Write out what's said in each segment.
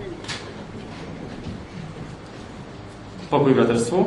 Pokój braterstwu.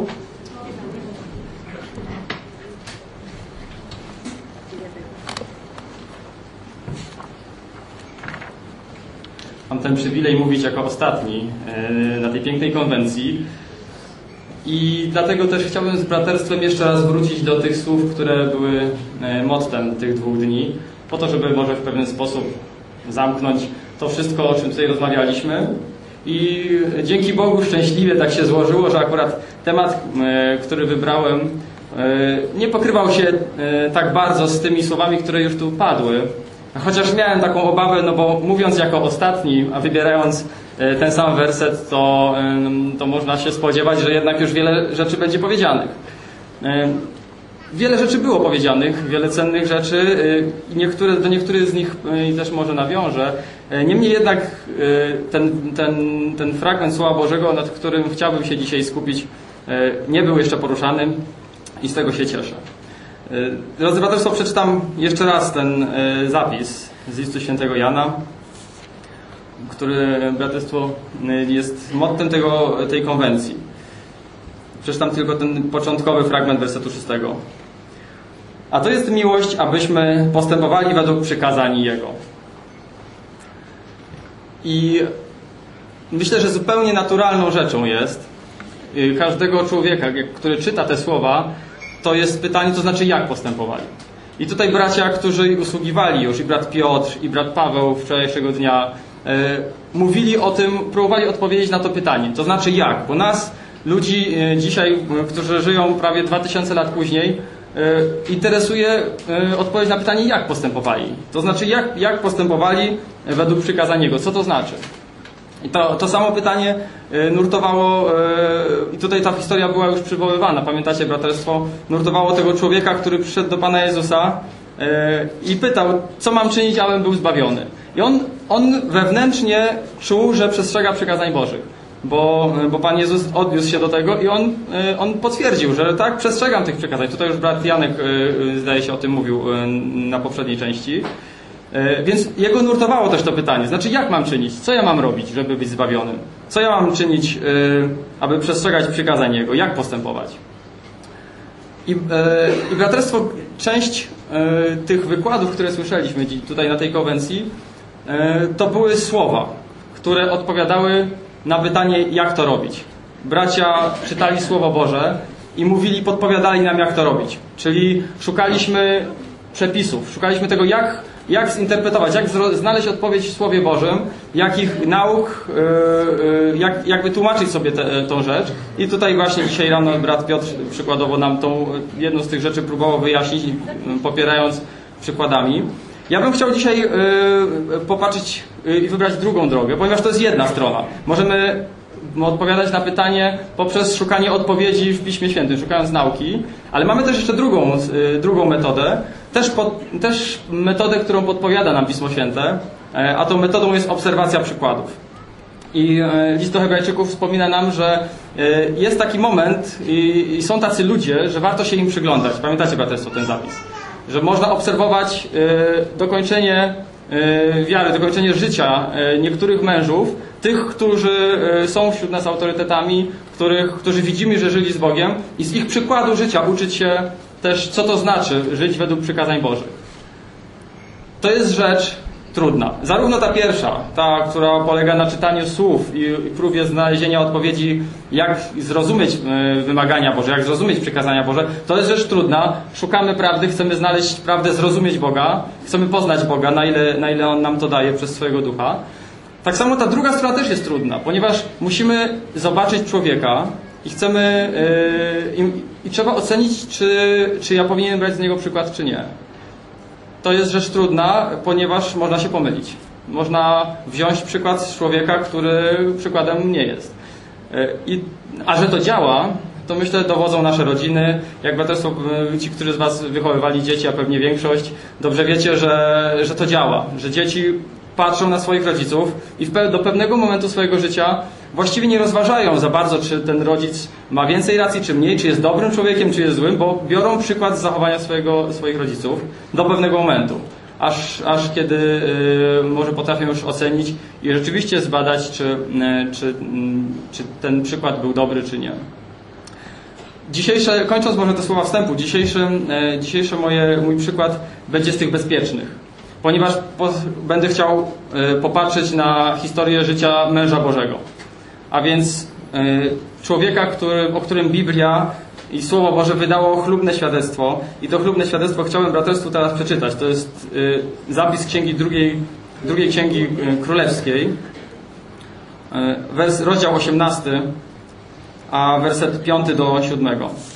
Mam ten przywilej mówić jako ostatni na tej pięknej konwencji i dlatego też chciałbym z braterstwem jeszcze raz wrócić do tych słów, które były mottem tych 2 dni, po to, żeby może w pewien sposób zamknąć to wszystko, o czym tutaj rozmawialiśmy. I dzięki Bogu szczęśliwie tak się złożyło, że akurat temat, który wybrałem, nie pokrywał się tak bardzo z tymi słowami, które już tu padły. Chociaż miałem taką obawę, no bo mówiąc jako ostatni, a wybierając ten sam werset, to można się spodziewać, że jednak już wiele rzeczy będzie powiedzianych. Wiele rzeczy było powiedzianych, wiele cennych rzeczy i do niektórych z nich też może nawiążę. Niemniej jednak ten fragment Słowa Bożego, nad którym chciałbym się dzisiaj skupić, nie był jeszcze poruszany i z tego się cieszę. Drodzy braterstwo, przeczytam jeszcze raz ten zapis z listu świętego Jana, który, braterstwo, jest mottem tej konwencji. Przeczytam tylko ten początkowy fragment wersetu 6. A to jest miłość, abyśmy postępowali według przykazań Jego. I myślę, że zupełnie naturalną rzeczą jest każdego człowieka, który czyta te słowa, to jest pytanie, to znaczy jak postępowali. I tutaj bracia, którzy usługiwali już, i brat Piotr, i brat Paweł wczorajszego dnia, mówili o tym, próbowali odpowiedzieć na to pytanie. To znaczy jak? Bo nas, ludzi dzisiaj, którzy żyją prawie 2000 lat później, interesuje odpowiedź na pytanie, jak postępowali. To znaczy jak postępowali według przykazań Jego. Co to znaczy? I to samo pytanie nurtowało, i tutaj ta historia była już przywoływana, pamiętacie braterstwo, nurtowało tego człowieka, który przyszedł do Pana Jezusa i pytał, co mam czynić, abym był zbawiony. I on wewnętrznie czuł, że przestrzega przykazań Bożych, bo Pan Jezus odniósł się do tego i on potwierdził, że tak, przestrzegam tych przykazań. Tutaj już brat Janek, zdaje się, o tym mówił na poprzedniej części. Więc jego nurtowało też to pytanie. Znaczy, jak mam czynić? Co ja mam robić, żeby być zbawionym? Co ja mam czynić, aby przestrzegać przykazań Jego? Jak postępować? I braterstwo, część tych wykładów, które słyszeliśmy tutaj na tej konwencji, to były słowa, które odpowiadały na pytanie, jak to robić. Bracia czytali Słowo Boże i mówili, podpowiadali nam, jak to robić. Czyli szukaliśmy przepisów, szukaliśmy tego, jak zinterpretować, jak znaleźć odpowiedź w Słowie Bożym, jakich nauk, jak wytłumaczyć sobie tą rzecz. I tutaj właśnie dzisiaj rano brat Piotr przykładowo nam tą jedną z tych rzeczy próbował wyjaśnić, popierając przykładami. Ja bym chciał dzisiaj popatrzeć i wybrać drugą drogę, ponieważ to jest jedna strona. Możemy odpowiadać na pytanie poprzez szukanie odpowiedzi w Piśmie Świętym, szukając nauki, ale mamy też jeszcze drugą metodę, też metodę, którą podpowiada nam Pismo Święte, a tą metodą jest obserwacja przykładów. I list do Hebrajczyków wspomina nam, że jest taki moment i są tacy ludzie, że warto się im przyglądać. Pamiętacie, braterstwo, ten zapis? Że można obserwować dokończenie wiary, dokończenie życia niektórych mężów, tych, którzy są wśród nas autorytetami, którzy widzimy, że żyli z Bogiem i z ich przykładu życia uczyć się też, co to znaczy żyć według przykazań Bożych. To jest rzecz trudna. Zarówno ta pierwsza, ta, która polega na czytaniu słów i próbie znalezienia odpowiedzi, jak zrozumieć wymagania Boże, jak zrozumieć przykazania Boże, to jest rzecz trudna. Szukamy prawdy, chcemy znaleźć prawdę, zrozumieć Boga, chcemy poznać Boga, na ile On nam to daje przez swojego Ducha. Tak samo ta druga strona też jest trudna, ponieważ musimy zobaczyć człowieka i chcemy i trzeba ocenić, czy ja powinienem brać z niego przykład, czy nie. To jest rzecz trudna, ponieważ można się pomylić. Można wziąć przykład z człowieka, który przykładem nie jest. A że to działa, to myślę, dowodzą nasze rodziny. Jak braterstwo, ci, którzy z was wychowywali dzieci, a pewnie większość, dobrze wiecie, że to działa. Że dzieci patrzą na swoich rodziców i do pewnego momentu swojego życia właściwie nie rozważają za bardzo, czy ten rodzic ma więcej racji, czy mniej, czy jest dobrym człowiekiem, czy jest złym, bo biorą przykład z zachowania swoich rodziców do pewnego momentu. aż kiedy może potrafię już ocenić i rzeczywiście zbadać, czy ten przykład był dobry, czy nie. Kończąc może te słowa wstępu, dzisiejszy mój przykład będzie z tych bezpiecznych, ponieważ będę chciał popatrzeć na historię życia męża Bożego, a więc człowieka, o którym Biblia i Słowo Boże wydało chlubne świadectwo, i to chlubne świadectwo chciałbym braterstwu teraz przeczytać. To jest zapis księgi drugiej księgi królewskiej, rozdział 18, a werset 5 do 7.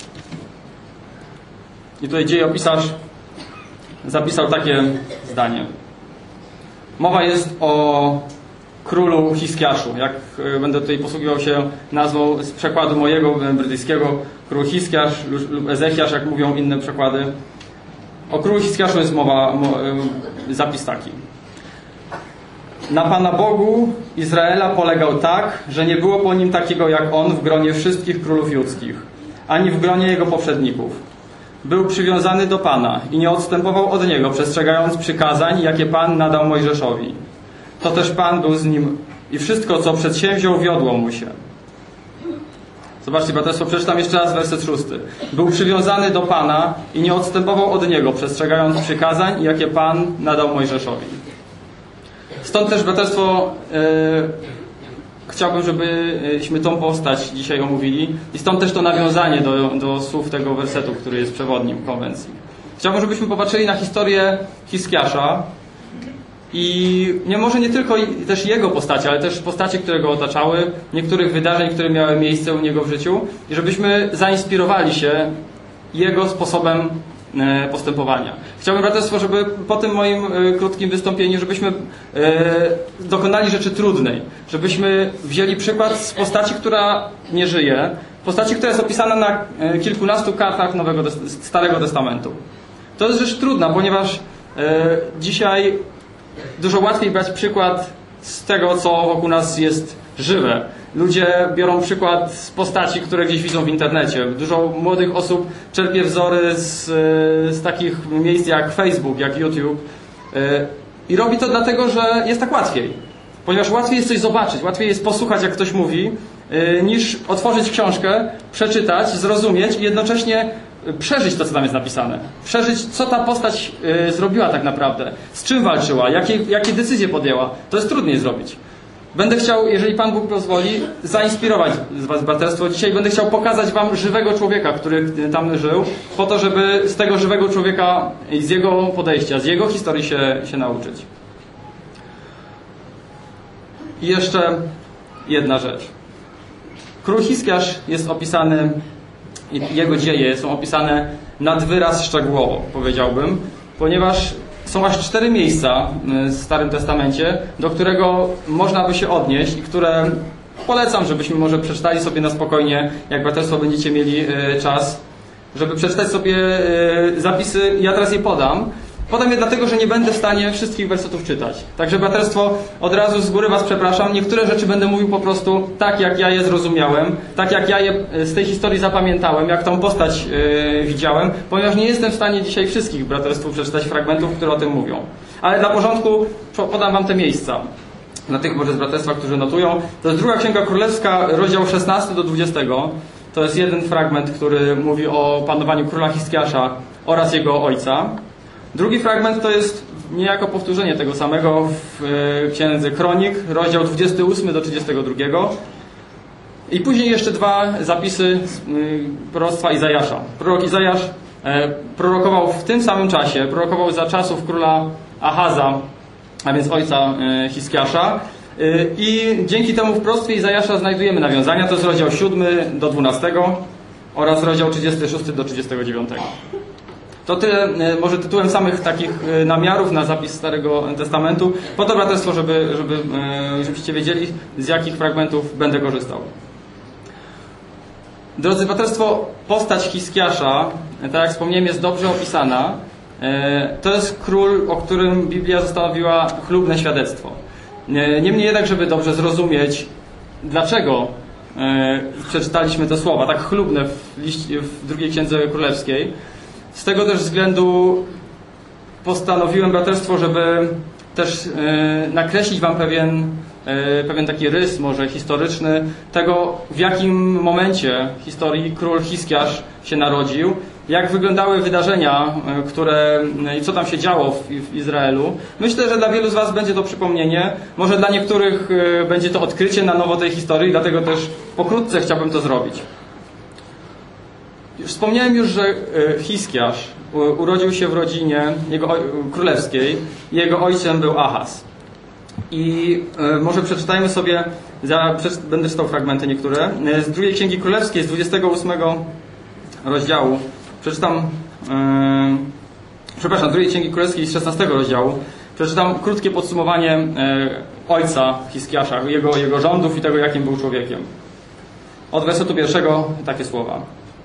I tutaj dziejopisarz zapisał takie zdanie. Mowa jest o królu Hiskiaszu. Jak będę tutaj posługiwał się nazwą z przekładu mojego brytyjskiego, król Hiskiasz lub Ezechiasz, jak mówią inne przekłady. O królu Hiskiaszu jest zapis taki. Na Pana Bogu Izraela polegał tak, że nie było po nim takiego jak on w gronie wszystkich królów judzkich, ani w gronie jego poprzedników. Był przywiązany do Pana i nie odstępował od Niego, przestrzegając przykazań, jakie Pan nadał Mojżeszowi. To też Pan był z nim i wszystko, co przedsięwziął, wiodło mu się. Zobaczcie, braterstwo, przeczytam jeszcze raz werset 6. Był przywiązany do Pana i nie odstępował od Niego, przestrzegając przykazań, jakie Pan nadał Mojżeszowi. Stąd też, braterstwo, chciałbym, żebyśmy tą postać dzisiaj omówili i stąd też to nawiązanie do słów tego wersetu, który jest przewodnim konwencji. Chciałbym, żebyśmy popatrzyli na historię Hiskiasza i może nie tylko też jego postaci, ale też postaci, które go otaczały, niektórych wydarzeń, które miały miejsce u niego w życiu i żebyśmy zainspirowali się jego sposobem postępowania. Chciałbym, braterstwo, żeby po tym moim krótkim wystąpieniu, żebyśmy dokonali rzeczy trudnej, żebyśmy wzięli przykład z postaci, która nie żyje, postaci, która jest opisana na kilkunastu kartach Starego Testamentu. To jest rzecz trudna, ponieważ dzisiaj dużo łatwiej brać przykład z tego, co wokół nas jest żywe. Ludzie biorą przykład z postaci, które gdzieś widzą w internecie. Dużo młodych osób czerpie wzory z takich miejsc jak Facebook, jak YouTube. I robi to dlatego, że jest tak łatwiej. Ponieważ łatwiej jest coś zobaczyć, łatwiej jest posłuchać, jak ktoś mówi, niż otworzyć książkę, przeczytać, zrozumieć i jednocześnie przeżyć to, co tam jest napisane. Przeżyć, co ta postać zrobiła tak naprawdę. Z czym walczyła, jakie decyzje podjęła. To jest trudniej zrobić. Będę chciał, jeżeli Pan Bóg pozwoli, zainspirować was, braterstwo. Dzisiaj będę chciał pokazać wam żywego człowieka, który tam żył, po to, żeby z tego żywego człowieka i z jego podejścia, z jego historii się nauczyć. I jeszcze jedna rzecz. Król Hiskiasz jest opisany, jego dzieje są opisane nad wyraz szczegółowo, powiedziałbym, ponieważ są aż 4 miejsca w Starym Testamencie, do którego można by się odnieść i które polecam, żebyśmy może przeczytali sobie na spokojnie, jak braterstwo będziecie mieli czas, żeby przeczytać sobie zapisy. Ja teraz je podam. Podam je dlatego, że nie będę w stanie wszystkich wersetów czytać. Także braterstwo, od razu z góry was przepraszam. Niektóre rzeczy będę mówił po prostu tak, jak ja je zrozumiałem, tak jak ja je z tej historii zapamiętałem, jak tą postać widziałem, ponieważ nie jestem w stanie dzisiaj wszystkich braterstw przeczytać fragmentów, które o tym mówią. Ale dla porządku podam wam te miejsca. Dla tych może z braterstwa, którzy notują. To jest 2 Księga Królewska, rozdział 16 do 20. To jest jeden fragment, który mówi o panowaniu króla Hiskiasza oraz jego ojca. Drugi fragment to jest niejako powtórzenie tego samego w Księdze Kronik, rozdział 28 do 32. I później jeszcze 2 zapisy z proroctwa Izajasza. Prorok Izajasz prorokował w tym samym czasie, prorokował za czasów króla Ahaza, a więc ojca Hiskiasza. I dzięki temu w proroctwie Izajasza znajdujemy nawiązania. To jest rozdział 7 do 12 oraz rozdział 36 do 39. To tyle może tytułem samych takich namiarów na zapis Starego Testamentu. Po to, braterstwo, żebyście wiedzieli, z jakich fragmentów będę korzystał. Drodzy braterstwo, postać Hiskiasza, tak jak wspomniałem, jest dobrze opisana. To jest król, o którym Biblia zostawiła chlubne świadectwo. Niemniej jednak, żeby dobrze zrozumieć, dlaczego przeczytaliśmy te słowa tak chlubne w drugiej Księdze Królewskiej, z tego też względu postanowiłem, braterstwo, żeby też nakreślić wam pewien taki rys może historyczny tego, w jakim momencie historii król Hiskiasz się narodził, jak wyglądały wydarzenia, i co tam się działo w Izraelu. Myślę, że dla wielu z was będzie to przypomnienie, może dla niektórych będzie to odkrycie na nowo tej historii, dlatego też pokrótce chciałbym to zrobić. Wspomniałem już, że Hiskiasz urodził się w rodzinie królewskiej. Jego ojcem był Ahaz. I może przeczytajmy sobie, będę czytał fragmenty niektóre, z drugiej Księgi Królewskiej, z 28 rozdziału. Przeczytam, drugiej Księgi Królewskiej z 16 rozdziału. Przeczytam krótkie podsumowanie ojca Hiskiasza, jego rządów i tego, jakim był człowiekiem. Od wersetu 1 takie słowa.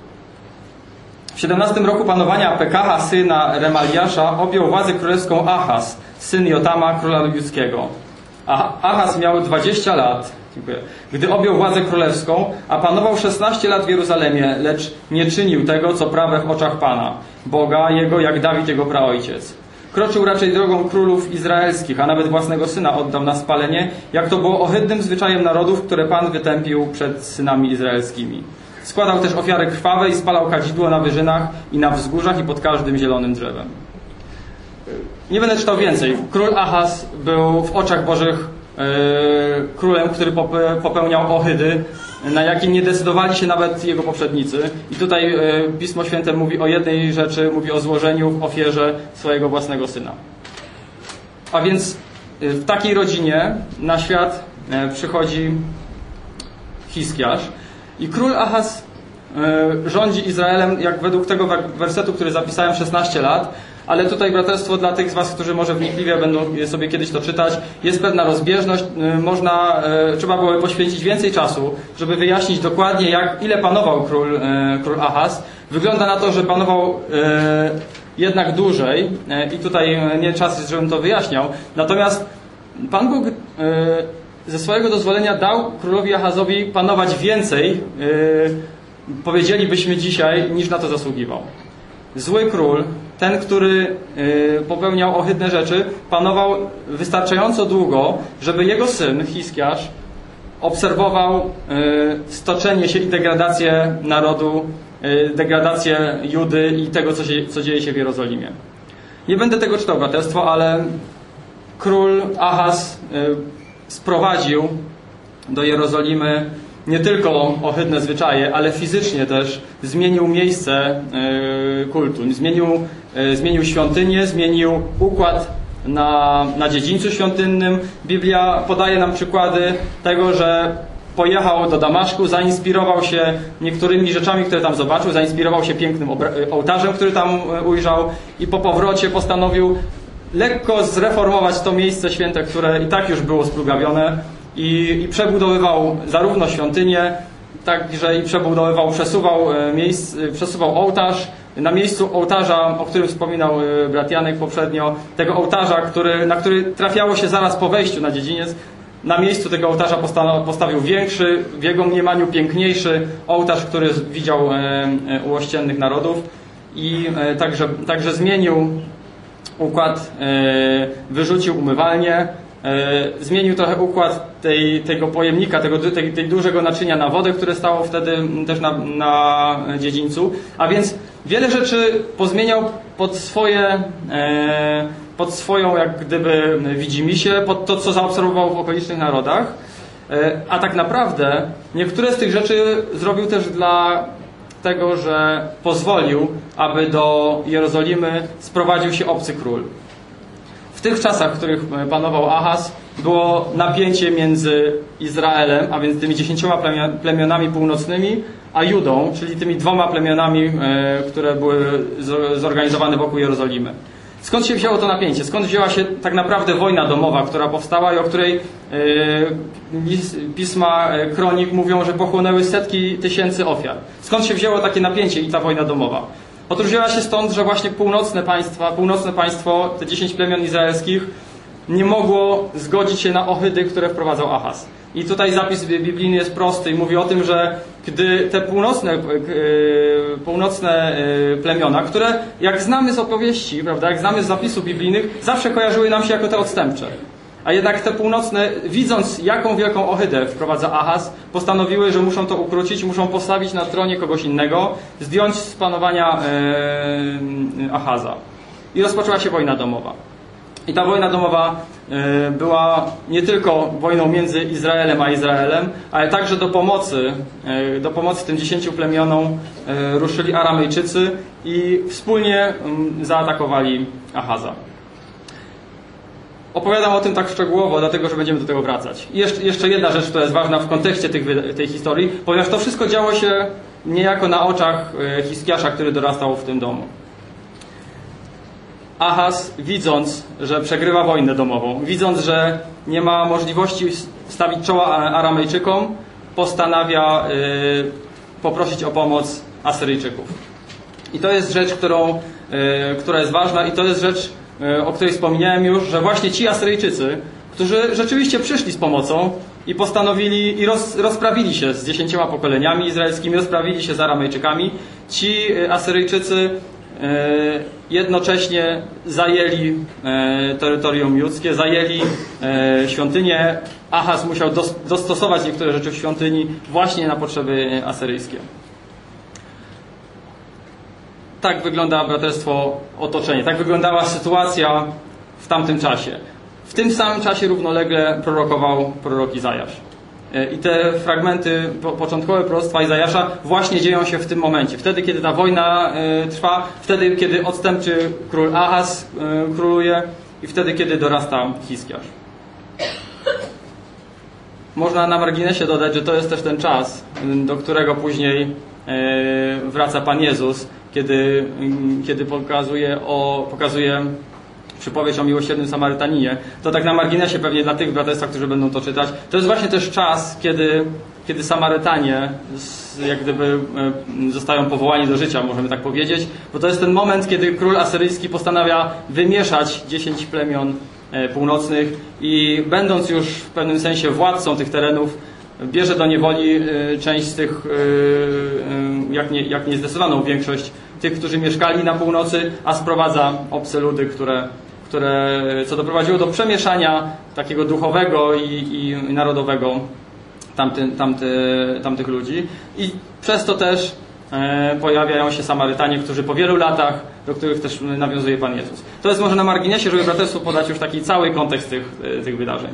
W 17 roku panowania Pekaha, syna Remaliasza, objął władzę królewską Ahaz, syn Jotama, króla judzkiego. Ahaz miał 20 lat, gdy objął władzę królewską, a panował 16 lat w Jeruzalemie, lecz nie czynił tego, co prawe w oczach Pana, Boga jego, jak Dawid jego praojciec. Kroczył raczej drogą królów izraelskich, a nawet własnego syna oddał na spalenie, jak to było ohydnym zwyczajem narodów, które Pan wytępił przed synami izraelskimi. Składał też ofiary krwawe i spalał kadzidło na wyżynach i na wzgórzach i pod każdym zielonym drzewem. Nie będę czytał więcej. Król Ahaz był w oczach Bożych królem, który popełniał ohydy, na jakim nie decydowali się nawet jego poprzednicy. I tutaj Pismo Święte mówi o jednej rzeczy, mówi o złożeniu w ofierze swojego własnego syna. A więc w takiej rodzinie na świat przychodzi Hiskiasz. I król Ahaz rządzi Izraelem, jak według tego wersetu, który zapisałem, 16 lat. Ale tutaj, braterstwo, dla tych z was, którzy może wnikliwie będą sobie kiedyś to czytać, jest pewna rozbieżność. Trzeba było poświęcić więcej czasu, żeby wyjaśnić dokładnie, ile panował król Ahaz. Wygląda na to, że panował jednak dłużej i tutaj nie czas jest, żebym to wyjaśniał. Natomiast Pan Bóg ze swojego dozwolenia dał królowi Ahazowi panować więcej, powiedzielibyśmy dzisiaj, niż na to zasługiwał. Zły król, ten, który popełniał ohydne rzeczy, panował wystarczająco długo, żeby jego syn, Hiskiasz, obserwował stoczenie się i degradację narodu, degradację Judy i tego, co dzieje się w Jerozolimie. Nie będę tego czytał, braterstwo, ale król Ahaz sprowadził do Jerozolimy nie tylko ohydne zwyczaje, ale fizycznie też zmienił miejsce kultu. Zmienił świątynię, zmienił układ na dziedzińcu świątynnym. Biblia podaje nam przykłady tego, że pojechał do Damaszku, zainspirował się niektórymi rzeczami, które tam zobaczył, zainspirował się pięknym ołtarzem, który tam ujrzał i po powrocie postanowił lekko zreformować to miejsce święte, które i tak już było splugawione i przebudowywał zarówno świątynię, także i przesuwał ołtarz. Na miejscu ołtarza, o którym wspominał brat Janek poprzednio, tego ołtarza, na który trafiało się zaraz po wejściu na dziedziniec, na miejscu tego ołtarza postawił większy, w jego mniemaniu piękniejszy ołtarz, który widział u ościennych narodów i także zmienił układ, wyrzucił umywalnię, zmienił trochę układ tego pojemnika, tej dużego naczynia na wodę, które stało wtedy też na dziedzińcu. A więc wiele rzeczy pozmieniał pod swoją jak gdyby widzimisię, pod to, co zaobserwował w okolicznych narodach. A tak naprawdę niektóre z tych rzeczy zrobił też dla tego, że pozwolił, aby do Jerozolimy sprowadził się obcy król. W tych czasach, w których panował Ahaz, było napięcie między Izraelem, a więc tymi 10 plemionami północnymi, a Judą, czyli tymi 2 plemionami, które były zorganizowane wokół Jerozolimy. Skąd się wzięło to napięcie? Skąd wzięła się tak naprawdę wojna domowa, która powstała i o której pisma kronik mówią, że pochłonęły setki tysięcy ofiar? Skąd się wzięło takie napięcie i ta wojna domowa? Otóż wzięła się stąd, że właśnie północne państwo, te 10 plemion izraelskich, nie mogło zgodzić się na ohydy, które wprowadzał Ahaz. I tutaj zapis biblijny jest prosty i mówi o tym, że gdy te północne plemiona, które jak znamy z opowieści, prawda, jak znamy z zapisów biblijnych, zawsze kojarzyły nam się jako te odstępcze. A jednak te północne, widząc jaką wielką ohydę wprowadza Ahaz, postanowiły, że muszą to ukrócić, muszą postawić na tronie kogoś innego, zdjąć z panowania Ahaza. I rozpoczęła się wojna domowa. I ta wojna domowa była nie tylko wojną między Izraelem a Izraelem, ale także do pomocy tym 10 plemionom ruszyli Aramejczycy i wspólnie zaatakowali Ahaza. Opowiadam o tym tak szczegółowo, dlatego że będziemy do tego wracać. I jeszcze jedna rzecz, która jest ważna w kontekście tej historii, ponieważ to wszystko działo się niejako na oczach Hiskiasza, który dorastał w tym domu. Ahaz, widząc, że przegrywa wojnę domową, widząc, że nie ma możliwości stawić czoła Aramejczykom, postanawia poprosić o pomoc Asyryjczyków. I to jest rzecz, która jest ważna i to jest rzecz, o której wspomniałem już, że właśnie ci Asyryjczycy, którzy rzeczywiście przyszli z pomocą i postanowili i rozprawili się z 10 pokoleniami izraelskimi, rozprawili się z Aramejczykami, ci Asyryjczycy jednocześnie zajęli terytorium judzkie, zajęli świątynię. Ahaz musiał dostosować niektóre rzeczy w świątyni właśnie na potrzeby asyryjskie. Tak wygląda, braterstwo, otoczenie. Tak wyglądała sytuacja w tamtym czasie. W tym samym czasie równolegle prorokował prorok Izajasz. I te fragmenty początkowe proroctwa Izajasza właśnie dzieją się w tym momencie. Wtedy, kiedy ta wojna trwa, wtedy, kiedy odstępczy król Ahaz króluje i wtedy, kiedy dorasta Hiskiasz. Można na marginesie dodać, że to jest też ten czas, do którego później wraca Pan Jezus, kiedy pokazuje przypowieść o miłosiernym Samarytaninie. To tak na marginesie pewnie dla tych braterstwa, którzy będą to czytać. To jest właśnie też czas, kiedy Samarytanie jak gdyby zostają powołani do życia, możemy tak powiedzieć, bo to jest ten moment, kiedy król asyryjski postanawia wymieszać 10 plemion północnych i będąc już w pewnym sensie władcą tych terenów, bierze do niewoli część z tych, jak nie zdecydowaną większość tych, którzy mieszkali na północy, a sprowadza obce ludy, co doprowadziło do przemieszania takiego duchowego i narodowego tamtych ludzi. I przez to też pojawiają się Samarytanie, którzy po wielu latach, do których też nawiązuje Pan Jezus. To jest może na marginesie, żeby braterstwu podać już taki cały kontekst tych wydarzeń.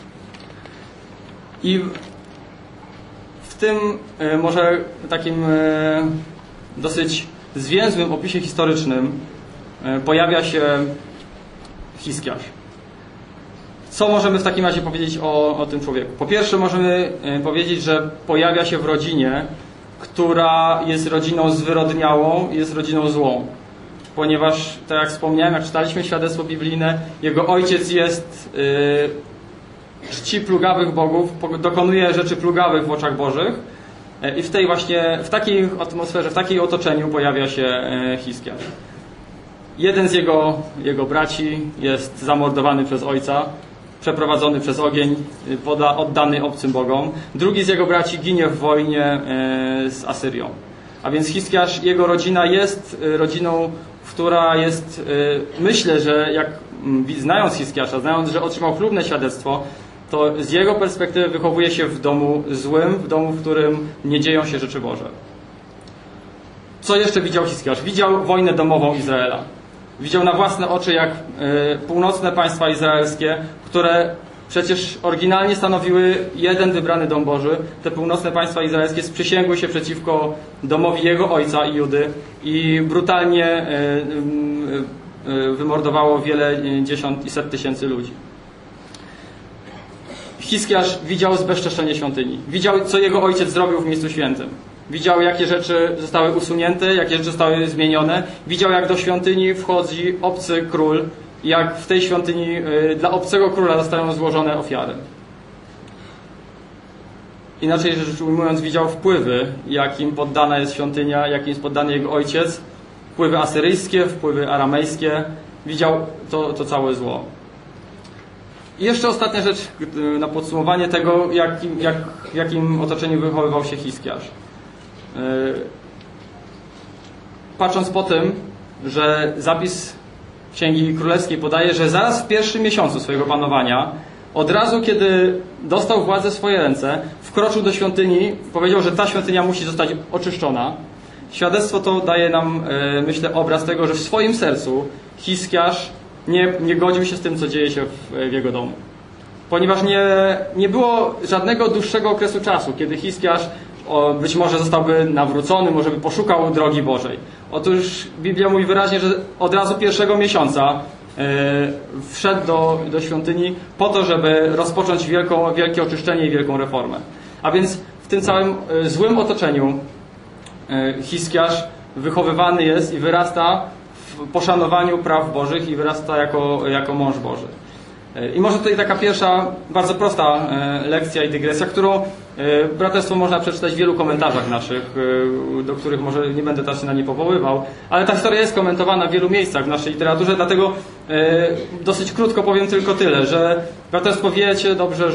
I w tym może takim dosyć zwięzłym opisie historycznym pojawia się Hiskiasz. Co możemy w takim razie powiedzieć o tym człowieku? Po pierwsze możemy powiedzieć, że pojawia się w rodzinie, która jest rodziną zwyrodniałą, jest rodziną złą. Ponieważ, tak jak wspomniałem, jak czytaliśmy świadectwo biblijne, jego ojciec jest czci plugawych bogów, dokonuje rzeczy plugawych w oczach Bożych i w takiej atmosferze, w takiej otoczeniu pojawia się Hiskiasz. Jeden z jego braci jest zamordowany przez ojca, przeprowadzony przez ogień, oddany obcym bogom. Drugi z jego braci ginie w wojnie z Asyrią. A więc Hiskiasz, jego rodzina jest rodziną, która jest, myślę, że znając Hiskiasza, znając, że otrzymał chlubne świadectwo, to z jego perspektywy wychowuje się w domu złym, w domu, w którym nie dzieją się rzeczy Boże. Co jeszcze widział Hiskiasz? Widział wojnę domową Izraela. Widział na własne oczy, jak północne państwa izraelskie, które przecież oryginalnie stanowiły jeden wybrany dom Boży, te północne państwa izraelskie sprzysięgły się przeciwko domowi jego ojca i Judy i brutalnie wymordowało wiele dziesiąt i set tysięcy ludzi. Hiskiasz widział zbezczeszczenie świątyni. Widział, co jego ojciec zrobił w miejscu świętym. Widział, jakie rzeczy zostały usunięte, jakie rzeczy zostały zmienione. Widział, jak do świątyni wchodzi obcy król, jak w tej świątyni dla obcego króla zostają złożone ofiary. Inaczej rzecz ujmując, widział wpływy, jakim poddana jest świątynia, jakim jest poddany jego ojciec. Wpływy asyryjskie, wpływy aramejskie. Widział to całe zło. I jeszcze ostatnia rzecz na podsumowanie tego, w jakim otoczeniu wychowywał się Hiskiarz. Patrząc po tym, że zapis Księgi Królewskiej podaje, że zaraz w pierwszym miesiącu swojego panowania, od razu kiedy dostał władzę w swoje ręce, wkroczył do świątyni, powiedział, że ta świątynia musi zostać oczyszczona. Świadectwo to daje nam, myślę, obraz tego, że w swoim sercu Hiskiarz nie godził się z tym, co dzieje się w jego domu. Ponieważ nie było żadnego dłuższego okresu czasu, kiedy Hiskiarz być może zostałby nawrócony, może by poszukał drogi Bożej. Otóż Biblia mówi wyraźnie, że od razu pierwszego miesiąca wszedł do świątyni po to, żeby rozpocząć wielkie oczyszczenie i wielką reformę. A więc w tym całym złym otoczeniu Hiskiarz wychowywany jest i wyrasta w poszanowaniu praw Bożych i wyrasta jako mąż Boży. I może tutaj taka pierwsza, bardzo prosta lekcja i dygresja, którą braterstwo można przeczytać w wielu komentarzach naszych, do których może nie będę teraz się na nie powoływał, ale ta historia jest komentowana w wielu miejscach w naszej literaturze, dlatego dosyć krótko powiem tylko tyle, że braterstwo wiecie dobrze,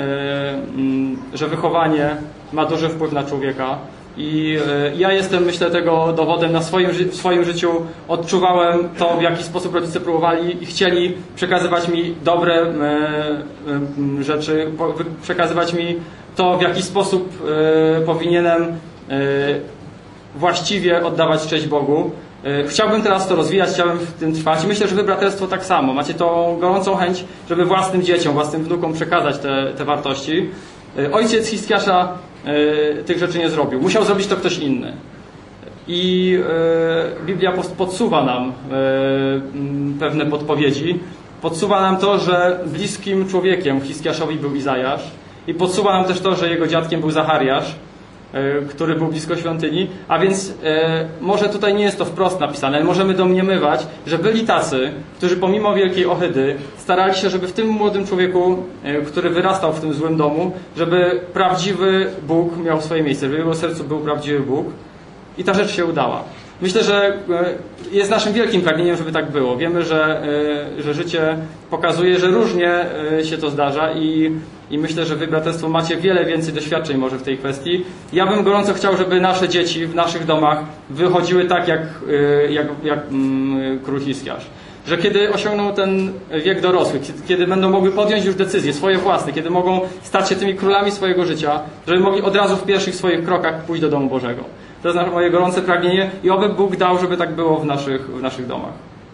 że wychowanie ma duży wpływ na człowieka. I ja jestem, myślę, tego dowodem. W swoim życiu odczuwałem to, w jaki sposób rodzice próbowali i chcieli przekazywać mi dobre rzeczy, przekazywać mi to, w jaki sposób powinienem właściwie oddawać cześć Bogu. Chciałbym teraz to rozwijać, chciałbym w tym trwać i myślę, że wy, braterstwo, tak samo. Macie tą gorącą chęć, żeby własnym dzieciom, własnym wnukom przekazać te wartości. Ojciec Hiskiasza tych rzeczy nie zrobił. Musiał zrobić to ktoś inny. I Biblia podsuwa nam pewne podpowiedzi. Podsuwa nam to, że bliskim człowiekiem Hiskiaszowi był Izajasz. I podsuwa nam też to, że jego dziadkiem był Zachariasz, który był blisko świątyni. A więc może tutaj nie jest to wprost napisane, ale możemy domniemywać, że byli tacy, którzy pomimo wielkiej ohydy starali się, żeby w tym młodym człowieku, który wyrastał w tym złym domu, żeby prawdziwy Bóg miał swoje miejsce, żeby w jego sercu był prawdziwy Bóg. I ta rzecz się udała. Myślę, że jest naszym wielkim pragnieniem, żeby tak było. Wiemy, że życie pokazuje, że różnie się to zdarza i myślę, że wy, braterstwo, macie wiele więcej doświadczeń może w tej kwestii. Ja bym gorąco chciał, żeby nasze dzieci w naszych domach wychodziły tak jak król Hiskiarz. Że kiedy osiągną ten wiek dorosły, kiedy będą mogły podjąć już decyzje swoje własne, kiedy mogą stać się tymi królami swojego życia, żeby mogli od razu w pierwszych swoich krokach pójść do domu Bożego. To jest moje gorące pragnienie i oby Bóg dał, żeby tak było w naszych domach.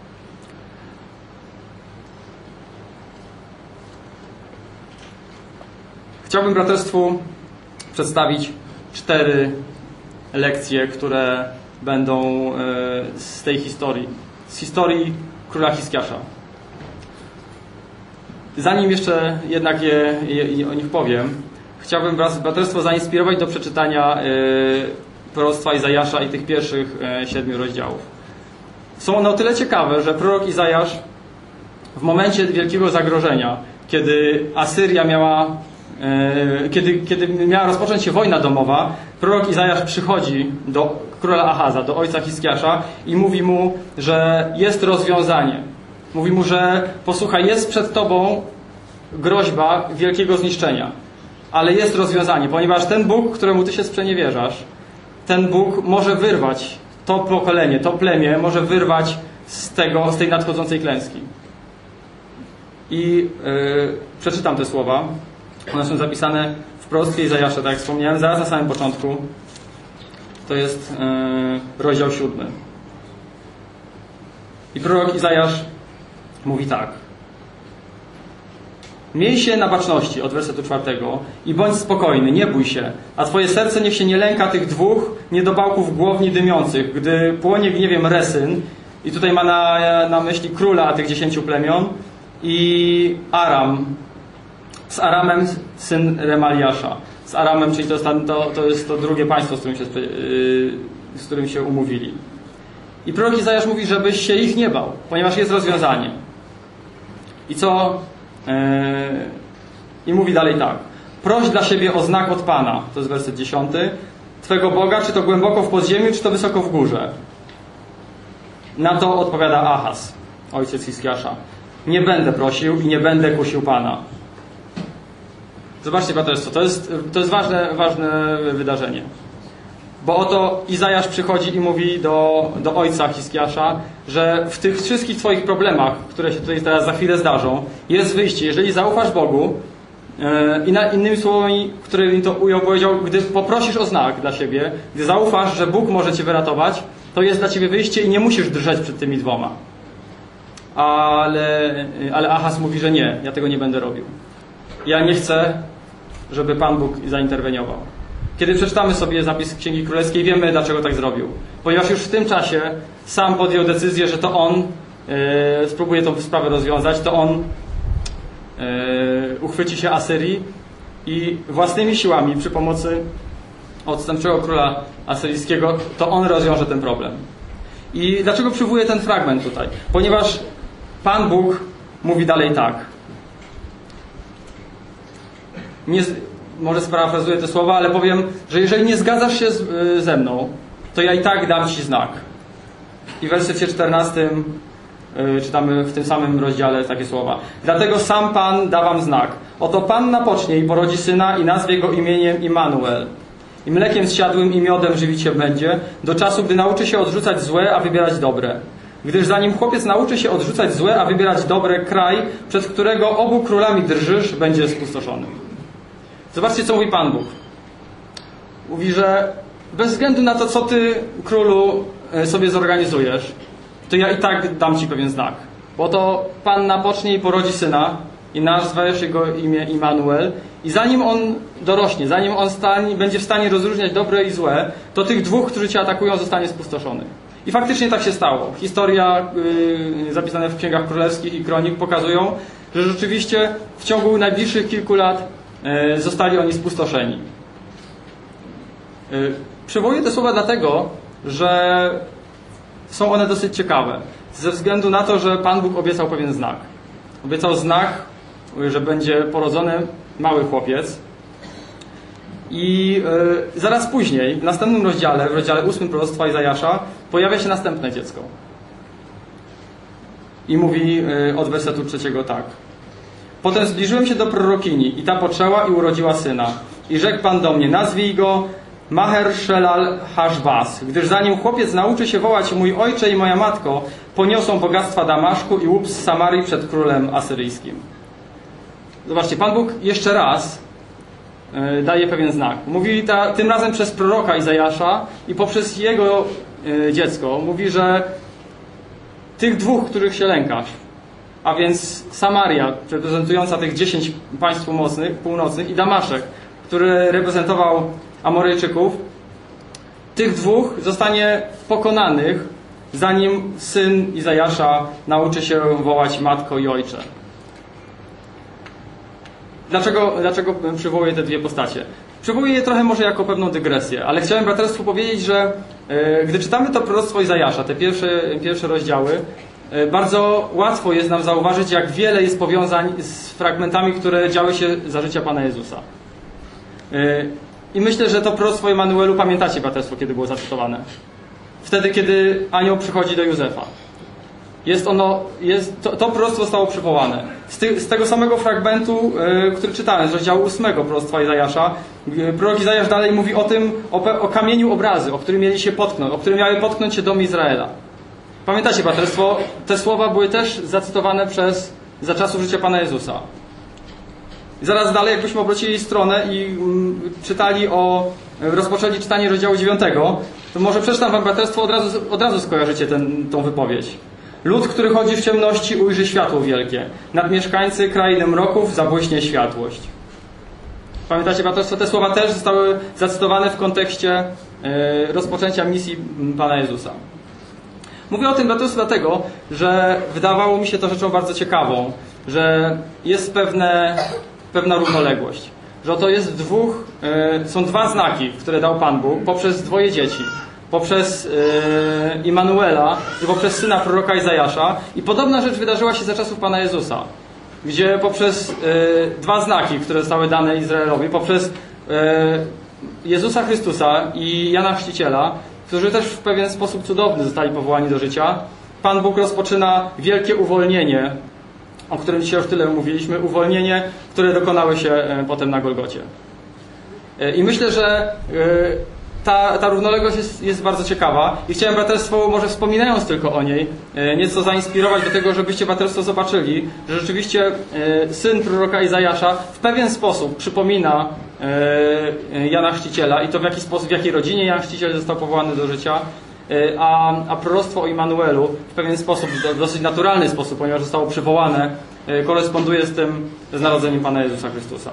Chciałbym braterstwu przedstawić 4 lekcje, które będą z tej historii. Z historii króla Hiskiasza. Zanim jeszcze jednak o nich powiem, chciałbym braterstwo zainspirować do przeczytania proroctwa Izajasza i tych pierwszych 7 rozdziałów. Są one o tyle ciekawe, że prorok Izajasz w momencie wielkiego zagrożenia, kiedy Asyria kiedy miała rozpocząć się wojna domowa, prorok Izajasz przychodzi do króla Ahaza, do ojca Hiskiasza i mówi mu, że jest rozwiązanie. Mówi mu, że posłuchaj, jest przed tobą groźba wielkiego zniszczenia, ale jest rozwiązanie, ponieważ ten Bóg, któremu ty się sprzeniewierzasz, ten Bóg może wyrwać to pokolenie, to plemię, może wyrwać z tej nadchodzącej klęski. I przeczytam te słowa. One są zapisane w proroctwie Izajasza, tak jak wspomniałem, zaraz na samym początku. To jest rozdział 7. I prorok Izajasz mówi tak. Miej się na baczności, od wersetu 4, i bądź spokojny, nie bój się, a twoje serce niech się nie lęka tych 2 niedobałków głowni dymiących, gdy płonie gniewem Resyn, i tutaj ma na myśli króla tych 10 plemion, i Aram, z Aramem syn Remaliasza. Z Aramem, czyli to jest to drugie państwo, z którym się umówili. I prorok Izajasz mówi, żebyś się ich nie bał, ponieważ jest rozwiązanie. I co? I mówi dalej tak. Proś dla siebie o znak od Pana. To jest werset 10. Twego Boga, czy to głęboko w podziemiu, czy to wysoko w górze. Na to odpowiada Ahaz, ojciec Hiskiasza. nie będę prosił i nie będę kusił Pana. Zobaczcie, braterstwo, to jest ważne wydarzenie. Bo oto Izajasz przychodzi i mówi do ojca Hiskiasza, że w tych wszystkich twoich problemach, które się tutaj teraz za chwilę zdarzą, jest wyjście. Jeżeli zaufasz Bogu, innymi słowami, którymi to ujął, powiedział, gdy poprosisz o znak dla siebie, gdy zaufasz, że Bóg może cię wyratować, to jest dla ciebie wyjście i nie musisz drżeć przed tymi dwoma. Ale Ahaz mówi, że nie, ja tego nie będę robił. Ja nie chcę, żeby Pan Bóg zainterweniował. Kiedy przeczytamy sobie zapis Księgi Królewskiej, wiemy, dlaczego tak zrobił. Ponieważ już w tym czasie sam podjął decyzję, że to on spróbuje tą sprawę rozwiązać, to on uchwyci się Asyrii i własnymi siłami przy pomocy odstępczego króla asyryjskiego, to on rozwiąże ten problem. I dlaczego przywołuję ten fragment tutaj? Ponieważ Pan Bóg mówi dalej tak. Może sparafrazuję te słowa, ale powiem, że jeżeli nie zgadzasz się ze mną, to ja i tak dam ci znak. I w wersecie 14 czytamy w tym samym rozdziale takie słowa. Dlatego sam Pan da wam znak. Oto panna pocznie i porodzi syna i nazwie go imieniem Immanuel. I mlekiem zsiadłym i miodem żywić się będzie, do czasu, gdy nauczy się odrzucać złe, a wybierać dobre. Gdyż zanim chłopiec nauczy się odrzucać złe, a wybierać dobre, kraj, przed którego obu królami drżysz, będzie spustoszony. Zobaczcie, co mówi Pan Bóg. Mówi, że bez względu na to, co ty, królu, sobie zorganizujesz, to ja i tak dam ci pewien znak. Bo to panna pocznie i porodzi syna i nazwiesz jego imię Immanuel i zanim on dorośnie, zanim on będzie w stanie rozróżniać dobre i złe, to tych dwóch, którzy cię atakują, zostanie spustoszony. I faktycznie tak się stało. Historia zapisana w Księgach Królewskich i Kronik pokazują, że rzeczywiście w ciągu najbliższych kilku lat zostali oni spustoszeni. Przywołuję te słowa dlatego, że są one dosyć ciekawe. Ze względu na to, że Pan Bóg obiecał pewien znak. Obiecał znak, że będzie porodzony mały chłopiec. I zaraz później, w następnym rozdziale, w rozdziale 8 proroctwa Izajasza, pojawia się następne dziecko. I mówi od wersetu 3 tak. Potem zbliżyłem się do prorokini i ta poczęła i urodziła syna. I rzekł Pan do mnie, nazwij go Maher-Shalal-Hash-Baz, gdyż zanim chłopiec nauczy się wołać mój ojcze i moja matko, poniosą bogactwa Damaszku i łup z Samarii przed królem asyryjskim. Zobaczcie, Pan Bóg jeszcze raz daje pewien znak. Mówi tym razem przez proroka Izajasza i poprzez jego dziecko. Mówi, że tych dwóch, których się lękasz, a więc Samaria, reprezentująca tych 10 państw północnych i Damaszek, który reprezentował Amorejczyków, tych dwóch zostanie pokonanych, zanim syn Izajasza nauczy się wołać matko i ojcze. Dlaczego przywołuję te dwie postacie? Przywołuję je trochę może jako pewną dygresję, ale chciałem braterstwu powiedzieć, że gdy czytamy to proroctwo Izajasza, te pierwsze rozdziały, bardzo łatwo jest nam zauważyć, jak wiele jest powiązań z fragmentami, które działy się za życia Pana Jezusa. I myślę, że to proroctwo Immanuelu pamiętacie, braterstwo, kiedy było zacytowane. Wtedy, kiedy anioł przychodzi do Józefa. To proroctwo zostało przywołane. Z tego samego fragmentu, który czytałem, z rozdziału 8 proroctwa Izajasza, prorok Izajasz dalej mówi o kamieniu obrazy, o którym mieli się potknąć, o którym miały potknąć się domy Izraela. Pamiętacie, braterstwo, te słowa były też zacytowane za czasów życia Pana Jezusa. I zaraz dalej, jakbyśmy obrócili stronę i rozpoczęli czytanie rozdziału 9, to może przeczytam wam, braterstwo, od razu skojarzycie tą wypowiedź. Lud, który chodzi w ciemności, ujrzy światło wielkie. Nad mieszkańcy krainy mroków zabłyśnie światłość. Pamiętacie, braterstwo, te słowa też zostały zacytowane w kontekście rozpoczęcia misji Pana Jezusa. Mówię o tym, braterstwo, dlatego, że wydawało mi się to rzeczą bardzo ciekawą, że jest pewna równoległość. Że oto są dwa znaki, które dał Pan Bóg poprzez dwoje dzieci. Poprzez Immanuela i poprzez syna proroka Izajasza. I podobna rzecz wydarzyła się za czasów Pana Jezusa, gdzie poprzez dwa znaki, które zostały dane Izraelowi, poprzez Jezusa Chrystusa i Jana Chrzciciela, którzy też w pewien sposób cudowny zostali powołani do życia, Pan Bóg rozpoczyna wielkie uwolnienie o którym dzisiaj już tyle mówiliśmy, uwolnienie, które dokonały się potem na Golgocie. I myślę, że ta równoległość jest bardzo ciekawa i chciałem braterstwo, może wspominając tylko o niej, nieco zainspirować do tego, żebyście braterstwo zobaczyli, że rzeczywiście syn proroka Izajasza w pewien sposób przypomina Jana Chrzciciela i to w jakiej rodzinie Jan Chrzciciel został powołany do życia, a proroctwo o Immanuelu w pewien sposób, w dosyć naturalny sposób, ponieważ zostało przywołane, koresponduje z narodzeniem Pana Jezusa Chrystusa.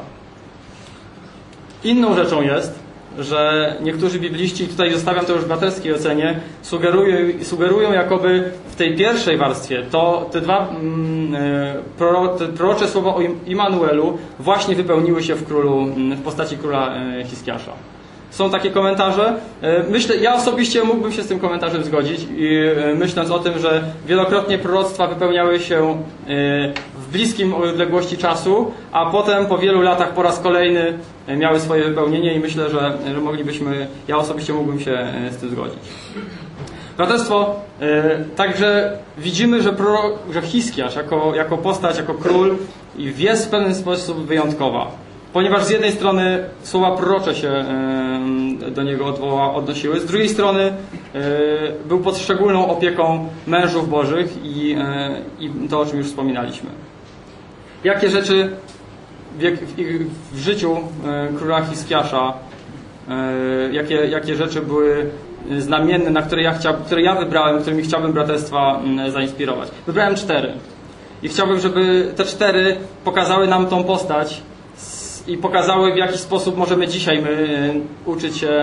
Inną rzeczą jest, że niektórzy bibliści, tutaj zostawiam to już w braterskiej ocenie, sugerują jakoby w tej pierwszej warstwie te dwa prorocze słowa o Immanuelu właśnie wypełniły się w postaci króla Hiskiasza. Są takie komentarze. Ja osobiście mógłbym się z tym komentarzem zgodzić, myśląc o tym, że wielokrotnie proroctwa wypełniały się w bliskim odległości czasu, a potem po wielu latach po raz kolejny miały swoje wypełnienie i myślę, że ja osobiście mógłbym się z tym zgodzić. Braterstwo, także widzimy, że Hiskiasz jako postać, jako król jest w pewien sposób wyjątkowa. Ponieważ z jednej strony słowa prorocze się do niego odnosiły, z drugiej strony był pod szczególną opieką mężów bożych i to, o czym już wspominaliśmy. Jakie rzeczy w życiu króla Hiskiasza, jakie rzeczy były znamienne, które ja wybrałem, którymi chciałbym braterstwa zainspirować? Wybrałem 4. I chciałbym, żeby te 4 pokazały nam tą postać i pokazały, w jaki sposób możemy dzisiaj uczyć się,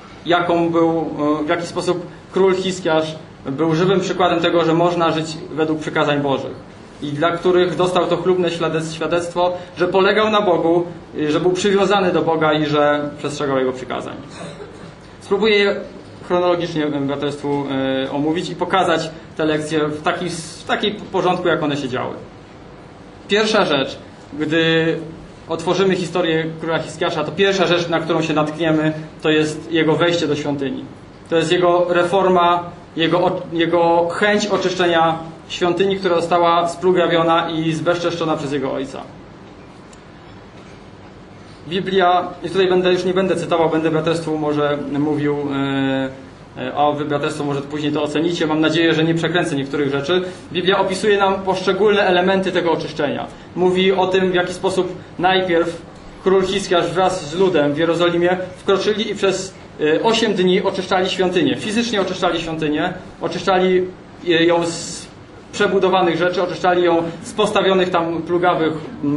w jaki sposób król Hiskiasz był żywym przykładem tego, że można żyć według przykazań bożych. I dla których dostał to chlubne świadectwo, że polegał na Bogu, że był przywiązany do Boga i że przestrzegał Jego przykazań. Spróbuję je chronologicznie braterstwu omówić i pokazać te lekcje w takiej porządku, jak one się działy. Pierwsza rzecz, gdy otworzymy historię króla Hiskiasza, to pierwsza rzecz, na którą się natkniemy, to jest jego wejście do świątyni. To jest jego reforma, jego chęć oczyszczenia świątyni, która została splugawiona i zbezczeszczona przez jego ojca. Biblia, i tutaj już nie będę cytował, będę braterstwu może mówił, a wy braterstwo może później to ocenicie. Mam nadzieję, że nie przekręcę niektórych rzeczy. Biblia opisuje nam poszczególne elementy tego oczyszczenia. Mówi o tym, w jaki sposób najpierw król Hiskiasz wraz z ludem w Jerozolimie wkroczyli i przez 8 dni oczyszczali świątynię. Fizycznie oczyszczali świątynię, oczyszczali ją z przebudowanych rzeczy, oczyszczali ją z postawionych tam plugawych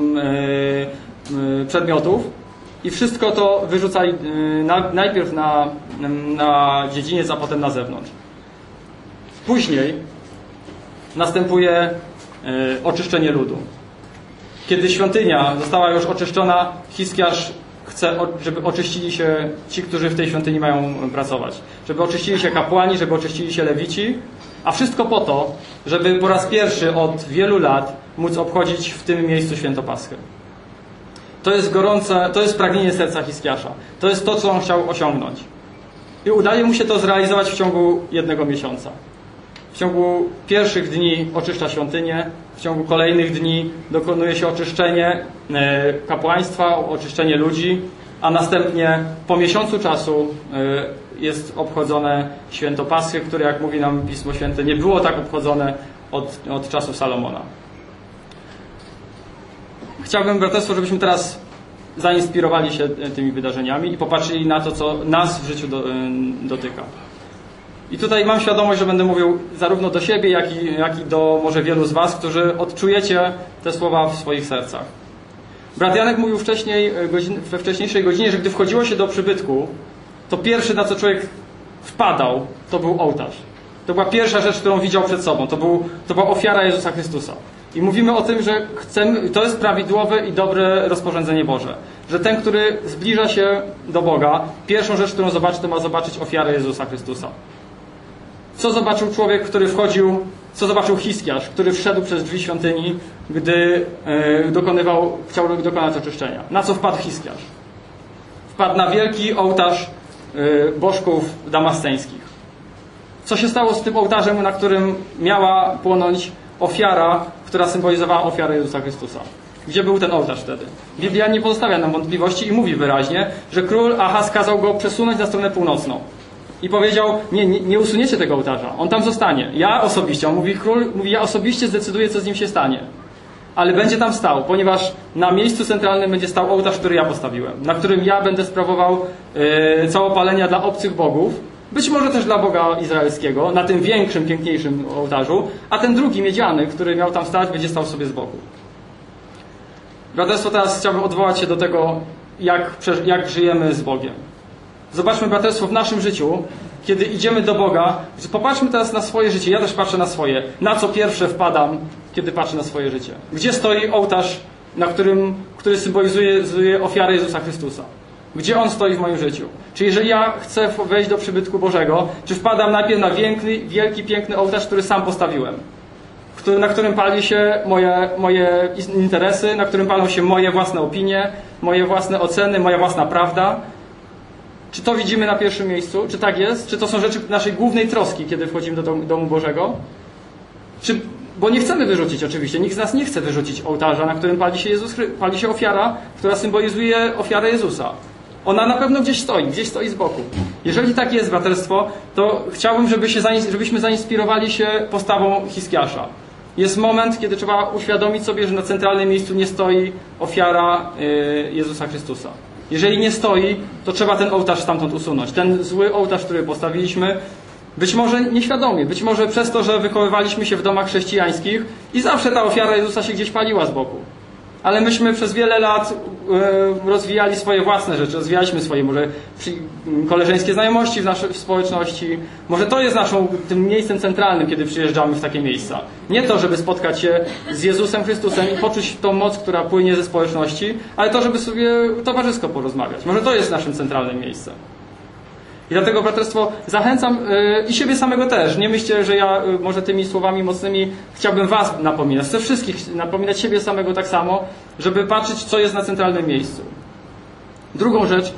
przedmiotów. I wszystko to wyrzucali najpierw na dziedziniec, a potem na zewnątrz. Później następuje oczyszczenie ludu. Kiedy świątynia została już oczyszczona, Hiskiasz chce, żeby oczyścili się ci, którzy w tej świątyni mają pracować. Żeby oczyścili się kapłani, żeby oczyścili się lewici, a wszystko po to, żeby po raz pierwszy od wielu lat móc obchodzić w tym miejscu święto Paschy. To jest pragnienie serca Hiskiasza. To jest to, co on chciał osiągnąć. I udaje mu się to zrealizować w ciągu 1 miesiąca. W ciągu pierwszych dni oczyszcza świątynię, w ciągu kolejnych dni dokonuje się oczyszczenie kapłaństwa, oczyszczenie ludzi, a następnie po miesiącu czasu jest obchodzone święto Paschy, które, jak mówi nam Pismo Święte, nie było tak obchodzone od czasów Salomona. Chciałbym, braterstwo, żebyśmy teraz zainspirowali się tymi wydarzeniami i popatrzyli na to, co nas w życiu dotyka. I tutaj mam świadomość, że będę mówił zarówno do siebie, jak i do może wielu z was, którzy odczujecie te słowa w swoich sercach. Brat Janek mówił we wcześniejszej godzinie, że gdy wchodziło się do przybytku, to pierwszy, na co człowiek wpadał, to był ołtarz. To była pierwsza rzecz, którą widział przed sobą. To była ofiara Jezusa Chrystusa. I mówimy o tym, że to jest prawidłowe i dobre rozporządzenie Boże. Że ten, który zbliża się do Boga, pierwszą rzecz, którą zobaczy, to ma zobaczyć ofiarę Jezusa Chrystusa. Co zobaczył człowiek, który wchodził, co zobaczył Hiskiasz, który wszedł przez drzwi świątyni, gdy chciał dokonać oczyszczenia? Na co wpadł Hiskiasz? Wpadł na wielki ołtarz bożków damasceńskich. Co się stało z tym ołtarzem, na którym miała płonąć ofiara, która symbolizowała ofiarę Jezusa Chrystusa. Gdzie był ten ołtarz wtedy? Biblia nie pozostawia nam wątpliwości i mówi wyraźnie, że król Ahaz kazał go przesunąć na stronę północną. I powiedział, nie usuniecie tego ołtarza, on tam zostanie. Ja osobiście, król mówi, ja osobiście zdecyduję, co z nim się stanie. Ale będzie tam stał, ponieważ na miejscu centralnym będzie stał ołtarz, który ja postawiłem, na którym ja będę sprawował całopalenia dla obcych bogów, być może też dla Boga izraelskiego, na tym większym, piękniejszym ołtarzu, a ten drugi, miedziany, który miał tam stać, będzie stał sobie z boku. Braterstwo, teraz chciałbym odwołać się do tego, jak żyjemy z Bogiem. Zobaczmy, braterstwo, w naszym życiu, kiedy idziemy do Boga, popatrzmy teraz na swoje życie. Ja też patrzę na swoje. Na co pierwsze wpadam, kiedy patrzę na swoje życie? Gdzie stoi ołtarz, który symbolizuje ofiarę Jezusa Chrystusa? Gdzie on stoi w moim życiu? Czy jeżeli ja chcę wejść do przybytku Bożego, czy wpadam najpierw na wielki, piękny ołtarz, który sam postawiłem? Na którym pali się moje interesy, na którym palą się moje własne opinie, moje własne oceny, moja własna prawda? Czy to widzimy na pierwszym miejscu? Czy tak jest? Czy to są rzeczy naszej głównej troski, kiedy wchodzimy do domu Bożego? Bo nie chcemy wyrzucić oczywiście, nikt z nas nie chce wyrzucić ołtarza, na którym pali się ofiara, która symbolizuje ofiarę Jezusa. Ona na pewno gdzieś stoi z boku. Jeżeli tak jest, braterstwo, to chciałbym, żebyśmy zainspirowali się postawą Hiskiasza. Jest moment, kiedy trzeba uświadomić sobie, że na centralnym miejscu nie stoi ofiara Jezusa Chrystusa. Jeżeli nie stoi, to trzeba ten ołtarz stamtąd usunąć. Ten zły ołtarz, który postawiliśmy, być może nieświadomie, być może przez to, że wychowywaliśmy się w domach chrześcijańskich i zawsze ta ofiara Jezusa się gdzieś paliła z boku. Ale myśmy przez wiele lat rozwijali swoje własne rzeczy, rozwijaliśmy swoje może koleżeńskie znajomości w społeczności. Może to jest tym miejscem centralnym, kiedy przyjeżdżamy w takie miejsca. Nie to, żeby spotkać się z Jezusem Chrystusem i poczuć tą moc, która płynie ze społeczności, ale to, żeby sobie towarzysko porozmawiać. Może to jest naszym centralnym miejscem. I dlatego, braterstwo, zachęcam i siebie samego też. Nie myślcie, że ja może tymi słowami mocnymi chciałbym was napominać. Chcę wszystkich napominać, siebie samego tak samo, żeby patrzeć, co jest na centralnym miejscu. Drugą rzecz,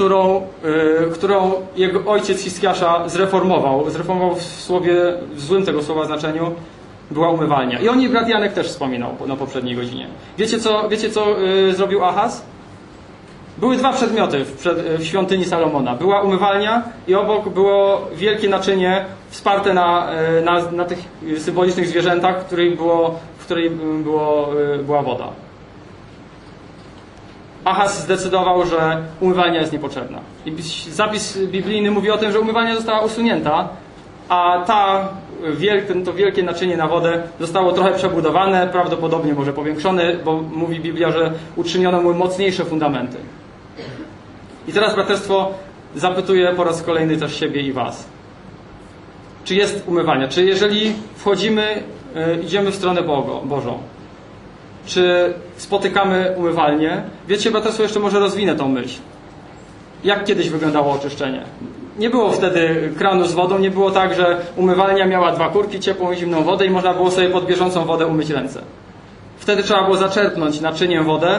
którą jego ojciec Hiskiasza zreformował w złym tego słowa znaczeniu, była umywalnia. I o niej brat Janek też wspominał na poprzedniej godzinie. Wiecie co zrobił Ahaz? Były dwa przedmioty w świątyni Salomona. Była umywalnia i obok było wielkie naczynie wsparte na tych symbolicznych zwierzętach, w której była woda. Ahaz zdecydował, że umywalnia jest niepotrzebna. I zapis biblijny mówi o tym, że umywalnia została usunięta, a to wielkie naczynie na wodę zostało trochę przebudowane, prawdopodobnie może powiększone, bo mówi Biblia, że uczyniono mu mocniejsze fundamenty. I teraz, braterstwo, zapytuję po raz kolejny też siebie i was. Czy jest umywalnia? Czy jeżeli wchodzimy, idziemy w stronę Bożą, czy spotykamy umywalnię? Wiecie, braterstwo, jeszcze może rozwinę tą myśl. Jak kiedyś wyglądało oczyszczenie? Nie było wtedy kranu z wodą, nie było tak, że umywalnia miała dwa kurki, ciepłą i zimną wodę i można było sobie pod bieżącą wodę umyć ręce. Wtedy trzeba było zaczerpnąć naczyniem wodę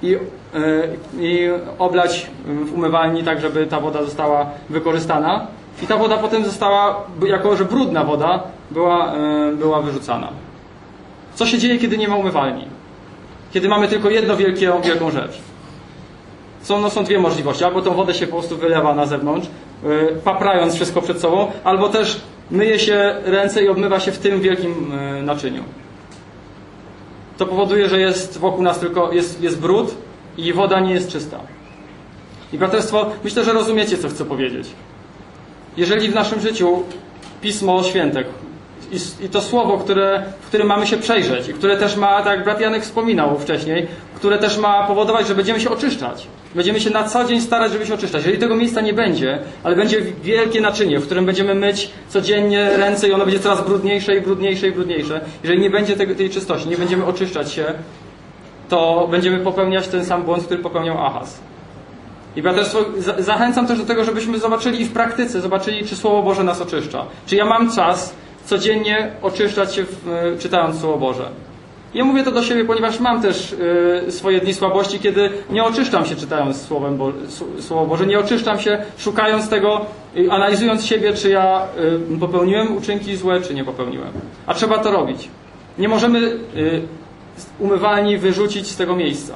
i oblać w umywalni tak, żeby ta woda została wykorzystana. I ta woda potem została, jako że brudna woda, była wyrzucana. Co się dzieje, kiedy nie ma umywalni? Kiedy mamy tylko jedną wielką rzecz. Są dwie możliwości. Albo tą wodę się po prostu wylewa na zewnątrz, paprając wszystko przed sobą, albo też myje się ręce i obmywa się w tym wielkim naczyniu. To powoduje, że jest wokół nas tylko jest brud i woda nie jest czysta. I braterstwo, myślę, że rozumiecie, co chcę powiedzieć. Jeżeli w naszym życiu Pismo Święte i to słowo, w którym mamy się przejrzeć i które też ma, tak jak brat Janek wspominał wcześniej, które też ma powodować, że będziemy się oczyszczać. Będziemy się na co dzień starać, żeby się oczyszczać. Jeżeli tego miejsca nie będzie, ale będzie wielkie naczynie, w którym będziemy myć codziennie ręce i ono będzie coraz brudniejsze i brudniejsze i brudniejsze. Jeżeli nie będzie tej czystości, nie będziemy oczyszczać się, to będziemy popełniać ten sam błąd, który popełniał Ahaz. I braterstwo, zachęcam też do tego, żebyśmy zobaczyli i w praktyce, czy Słowo Boże nas oczyszcza. Czy ja mam czas codziennie oczyszczać się czytając Słowo Boże. Ja mówię to do siebie, ponieważ mam też swoje dni słabości, kiedy nie oczyszczam się czytając Słowo Boże, nie oczyszczam się szukając tego, analizując siebie, czy ja popełniłem uczynki złe, czy nie popełniłem. A trzeba to robić. nie możemy umywalni wyrzucić z tego miejsca.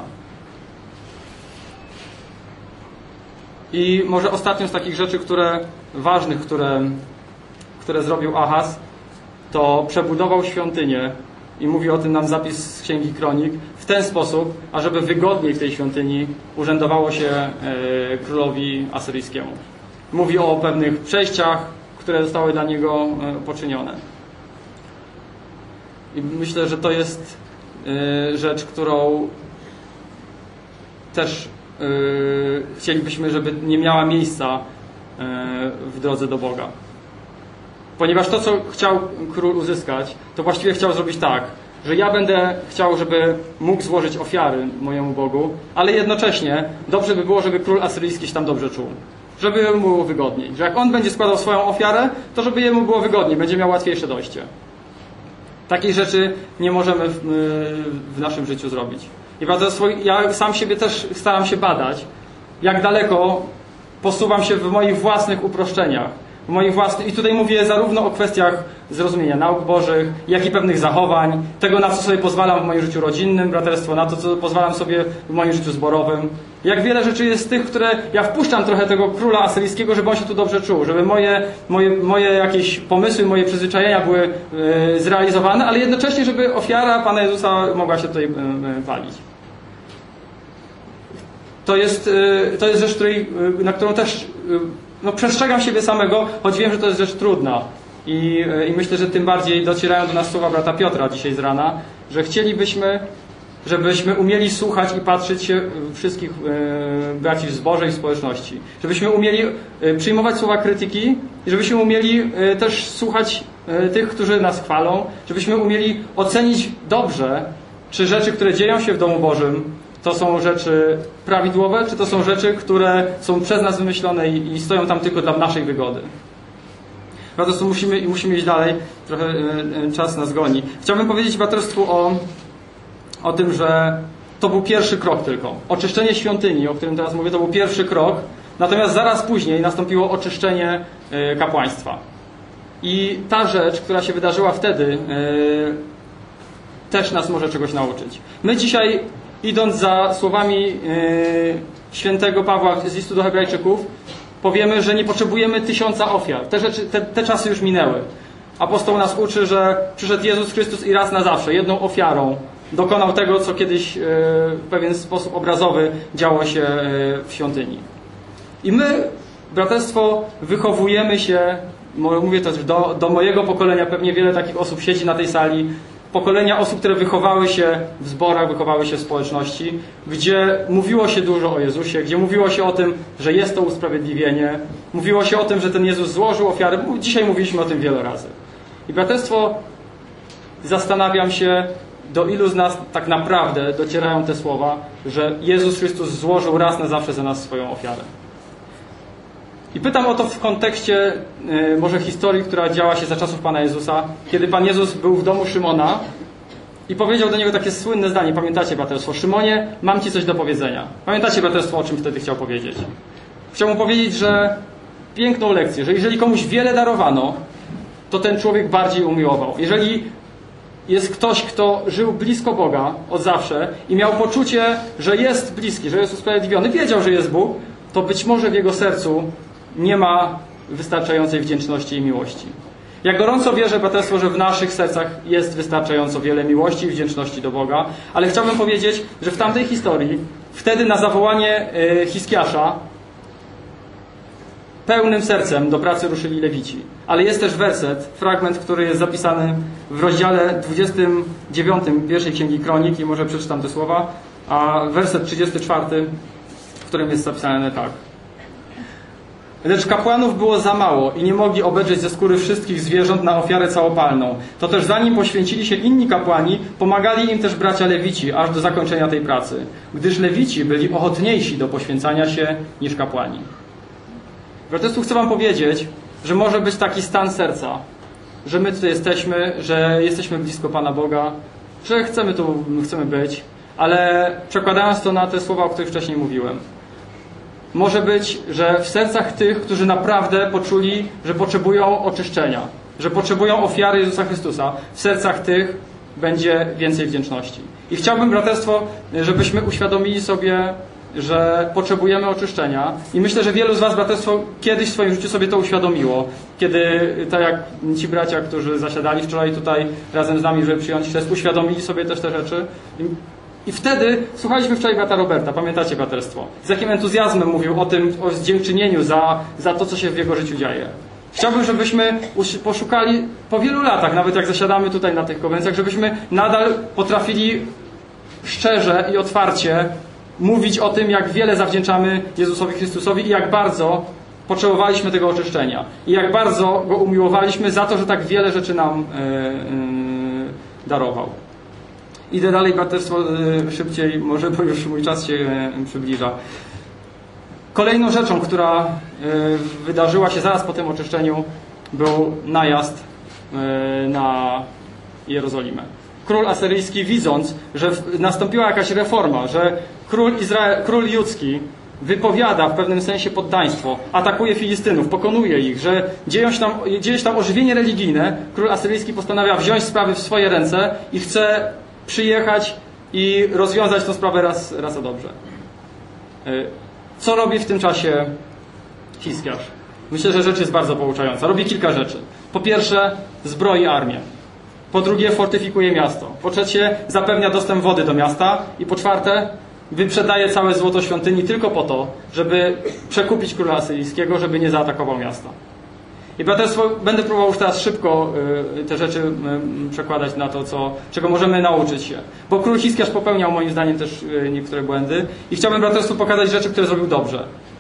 I może ostatnią z takich rzeczy, ważnych, które zrobił Ahaz, to przebudował świątynię i mówi o tym nam zapis z Księgi Kronik w ten sposób, ażeby wygodniej w tej świątyni urzędowało się królowi asyryjskiemu. Mówi o pewnych przejściach, które zostały dla niego poczynione. I myślę, że to jest rzecz, którą też chcielibyśmy, żeby nie miała miejsca w drodze do Boga. Ponieważ to, co chciał król uzyskać, to właściwie chciał zrobić tak, że ja będę chciał, żeby mógł złożyć ofiary mojemu Bogu, ale jednocześnie dobrze by było, żeby król asyryjski się tam dobrze czuł. Żeby mu było wygodniej. Że jak on będzie składał swoją ofiarę, to żeby jemu było wygodniej, będzie miał łatwiejsze dojście. Takich rzeczy nie możemy w naszym życiu zrobić. I ja sam siebie też staram się badać, jak daleko posuwam się w moich własnych uproszczeniach. I tutaj mówię zarówno o kwestiach zrozumienia nauk bożych, jak i pewnych zachowań, tego, na co sobie pozwalam w moim życiu rodzinnym, braterstwo, na to, co pozwalam sobie w moim życiu zborowym. Jak wiele rzeczy jest z tych, które ja wpuszczam trochę tego króla asyryjskiego, żeby on się tu dobrze czuł, żeby moje jakieś pomysły, moje przyzwyczajenia były zrealizowane, ale jednocześnie, żeby ofiara Pana Jezusa mogła się tutaj palić. To jest rzecz, na którą też przestrzegam siebie samego, choć wiem, że to jest rzecz trudna. I myślę, że tym bardziej docierają do nas słowa brata Piotra dzisiaj z rana, że chcielibyśmy, żebyśmy umieli słuchać i patrzeć się wszystkich braci w zborze i w społeczności. Żebyśmy umieli przyjmować słowa krytyki i żebyśmy umieli też słuchać tych, którzy nas chwalą. Żebyśmy umieli ocenić dobrze, czy rzeczy, które dzieją się w domu Bożym, to są rzeczy prawidłowe, czy to są rzeczy, które są przez nas wymyślone i stoją tam tylko dla naszej wygody. Po prostu musimy iść dalej. Trochę czas nas goni. Chciałbym powiedzieć braterstwu o tym, że to był pierwszy krok tylko. Oczyszczenie świątyni, o którym teraz mówię, to był pierwszy krok. Natomiast zaraz później nastąpiło oczyszczenie kapłaństwa. I ta rzecz, która się wydarzyła wtedy, też nas może czegoś nauczyć. My dzisiaj, idąc za słowami świętego Pawła z listu do Hebrajczyków, powiemy, że nie potrzebujemy 1000 ofiar. Te czasy już minęły. Apostoł nas uczy, że przyszedł Jezus Chrystus i raz na zawsze, jedną ofiarą dokonał tego, co kiedyś w pewien sposób obrazowy działo się w świątyni. I my, braterstwo, wychowujemy się, mówię też do mojego pokolenia, pewnie wiele takich osób siedzi na tej sali, pokolenia osób, które wychowały się w zborach, wychowały się w społeczności, gdzie mówiło się dużo o Jezusie, gdzie mówiło się o tym, że jest to usprawiedliwienie, mówiło się o tym, że ten Jezus złożył ofiarę. Dzisiaj mówiliśmy o tym wiele razy. I braterstwo, zastanawiam się, do ilu z nas tak naprawdę docierają te słowa, że Jezus Chrystus złożył raz na zawsze za nas swoją ofiarę. I pytam o to w kontekście może historii, która działa się za czasów Pana Jezusa, kiedy Pan Jezus był w domu Szymona i powiedział do niego takie słynne zdanie. Pamiętacie, braterstwo? Szymonie, mam Ci coś do powiedzenia. Pamiętacie, braterstwo, o czym wtedy chciał powiedzieć? Chciał mu powiedzieć, że piękną lekcję, że jeżeli komuś wiele darowano, to ten człowiek bardziej umiłował. Jeżeli jest ktoś, kto żył blisko Boga od zawsze i miał poczucie, że jest bliski, że jest usprawiedliwiony, wiedział, że jest Bóg, to być może w jego sercu nie ma wystarczającej wdzięczności i miłości. Ja gorąco wierzę, braterstwo, że w naszych sercach jest wystarczająco wiele miłości i wdzięczności do Boga, ale chciałbym powiedzieć, że w tamtej historii, wtedy na zawołanie Hiskiasza, pełnym sercem do pracy ruszyli Lewici. Ale jest też werset, fragment, który jest zapisany w rozdziale 29 pierwszej Księgi Kronik i może przeczytam te słowa, a werset 34, w którym jest zapisane tak. Lecz kapłanów było za mało i nie mogli obedrzeć ze skóry wszystkich zwierząt na ofiarę całopalną. To też zanim poświęcili się inni kapłani, pomagali im też bracia Lewici, aż do zakończenia tej pracy, gdyż Lewici byli ochotniejsi do poświęcania się niż kapłani. Braterstwu, chcę wam powiedzieć, że może być taki stan serca, że my tutaj jesteśmy, że jesteśmy blisko Pana Boga, że chcemy być, ale przekładając to na te słowa, o których wcześniej mówiłem, może być, że w sercach tych, którzy naprawdę poczuli, że potrzebują oczyszczenia, że potrzebują ofiary Jezusa Chrystusa, w sercach tych będzie więcej wdzięczności. I chciałbym, braterstwo, żebyśmy uświadomili sobie, że potrzebujemy oczyszczenia i myślę, że wielu z was, braterstwo, kiedyś w swoim życiu sobie to uświadomiło, kiedy, tak jak ci bracia, którzy zasiadali wczoraj tutaj razem z nami, żeby przyjąć chrzest, uświadomili sobie też te rzeczy. I wtedy słuchaliśmy wczoraj brata Roberta, pamiętacie, braterstwo, z jakim entuzjazmem mówił o tym, o dziękczynieniu za to, co się w jego życiu dzieje. Chciałbym, żebyśmy poszukali po wielu latach, nawet jak zasiadamy tutaj na tych konwencjach, żebyśmy nadal potrafili szczerze i otwarcie mówić o tym, jak wiele zawdzięczamy Jezusowi Chrystusowi i jak bardzo potrzebowaliśmy tego oczyszczenia. I jak bardzo Go umiłowaliśmy za to, że tak wiele rzeczy nam darował. Idę dalej, braterstwo, szybciej, może bo już mój czas się przybliża. Kolejną rzeczą, która wydarzyła się zaraz po tym oczyszczeniu, był najazd na Jerozolimę. Król asyryjski, widząc, że nastąpiła jakaś reforma, że król judzki wypowiada w pewnym sensie poddaństwo, atakuje Filistynów, pokonuje ich, że dzieje się tam ożywienie religijne, król asyryjski postanawia wziąć sprawy w swoje ręce i chce przyjechać i rozwiązać tę sprawę raz a dobrze. Co robi w tym czasie Hiskiarz? Myślę, że rzecz jest bardzo pouczająca. Robi kilka rzeczy. Po pierwsze, zbroi armię. Po drugie, fortyfikuje miasto. Po trzecie, zapewnia dostęp wody do miasta. I po czwarte, wyprzedaje całe złoto świątyni tylko po to, żeby przekupić króla asyryjskiego, żeby nie zaatakował miasta. I braterstwo, będę próbował już teraz szybko te rzeczy przekładać na to, czego możemy nauczyć się. Bo król Hiskiarz popełniał moim zdaniem też niektóre błędy. I chciałbym braterstwu pokazać rzeczy, które zrobił dobrze.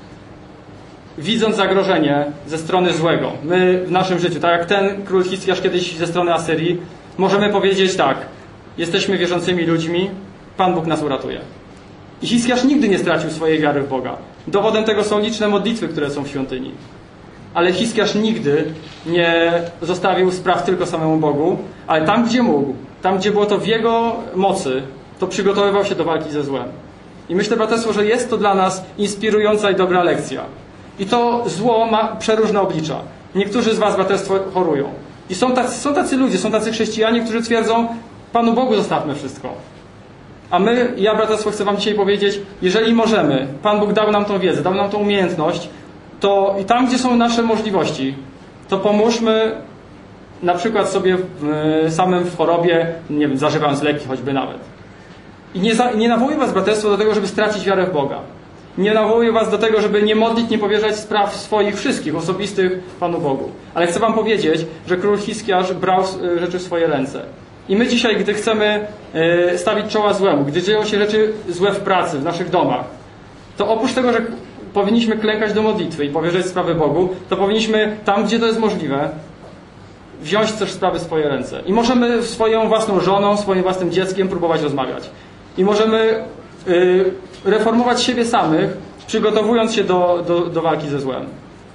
Widząc zagrożenie ze strony złego, my w naszym życiu, tak jak ten król Hiskiarz kiedyś ze strony Asyrii, możemy powiedzieć tak: jesteśmy wierzącymi ludźmi, Pan Bóg nas uratuje. I Hiskiarz nigdy nie stracił swojej wiary w Boga. Dowodem tego są liczne modlitwy, które są w świątyni. Ale Hiskiarz nigdy nie zostawił spraw tylko samemu Bogu, ale tam, gdzie mógł, tam, gdzie było to w jego mocy, to przygotowywał się do walki ze złem. I myślę, braterstwo, że jest to dla nas inspirująca i dobra lekcja. I to zło ma przeróżne oblicza. Niektórzy z was, braterstwo, chorują. I są tacy ludzie, są tacy chrześcijanie, którzy twierdzą: Panu Bogu zostawmy wszystko. A my, ja, braterstwo, chcę wam dzisiaj powiedzieć, jeżeli możemy, Pan Bóg dał nam tą wiedzę, dał nam tą umiejętność, to i tam, gdzie są nasze możliwości, to pomóżmy na przykład sobie samym w chorobie, nie wiem, zażywając leki choćby nawet. I nie nawołuję was, braterstwo, do tego, żeby stracić wiarę w Boga. Nie nawołuję was do tego, żeby nie modlić, nie powierzać spraw swoich wszystkich, osobistych Panu Bogu. Ale chcę wam powiedzieć, że król Hiskiarz brał rzeczy w swoje ręce. I my dzisiaj, gdy chcemy stawić czoła złemu, gdy dzieją się rzeczy złe w pracy, w naszych domach, to oprócz tego, że powinniśmy klękać do modlitwy i powierzać sprawy Bogu, to powinniśmy tam, gdzie to jest możliwe, wziąć też sprawy w swoje ręce. I możemy swoją własną żoną, swoim własnym dzieckiem próbować rozmawiać. I możemy reformować siebie samych, przygotowując się do walki ze złem.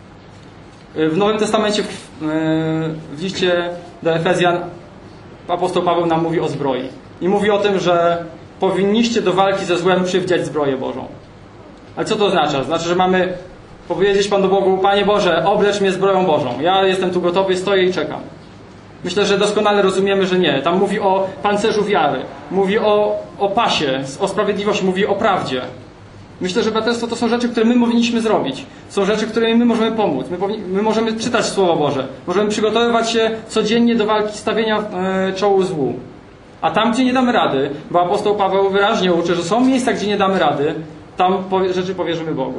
W Nowym Testamencie, w liście do Efezjan, apostoł Paweł nam mówi o zbroi. I mówi o tym, że powinniście do walki ze złem przywdziać zbroję Bożą. Ale co to oznacza? Znaczy, że mamy powiedzieć Panu Bogu: Panie Boże, oblecz mnie zbroją Bożą. Ja jestem tu gotowy, stoję i czekam. Myślę, że doskonale rozumiemy, że nie. Tam mówi o pancerzu wiary, mówi o pasie, o sprawiedliwości, mówi o prawdzie. Myślę, że braterstwo, to są rzeczy, które my powinniśmy zrobić. Są rzeczy, którymi my możemy pomóc. My możemy czytać Słowo Boże. Możemy przygotowywać się codziennie do walki, stawienia czołu złu. A tam, gdzie nie damy rady, bo apostoł Paweł wyraźnie uczy, że są miejsca, gdzie nie damy rady, tam rzeczy powierzymy Bogu.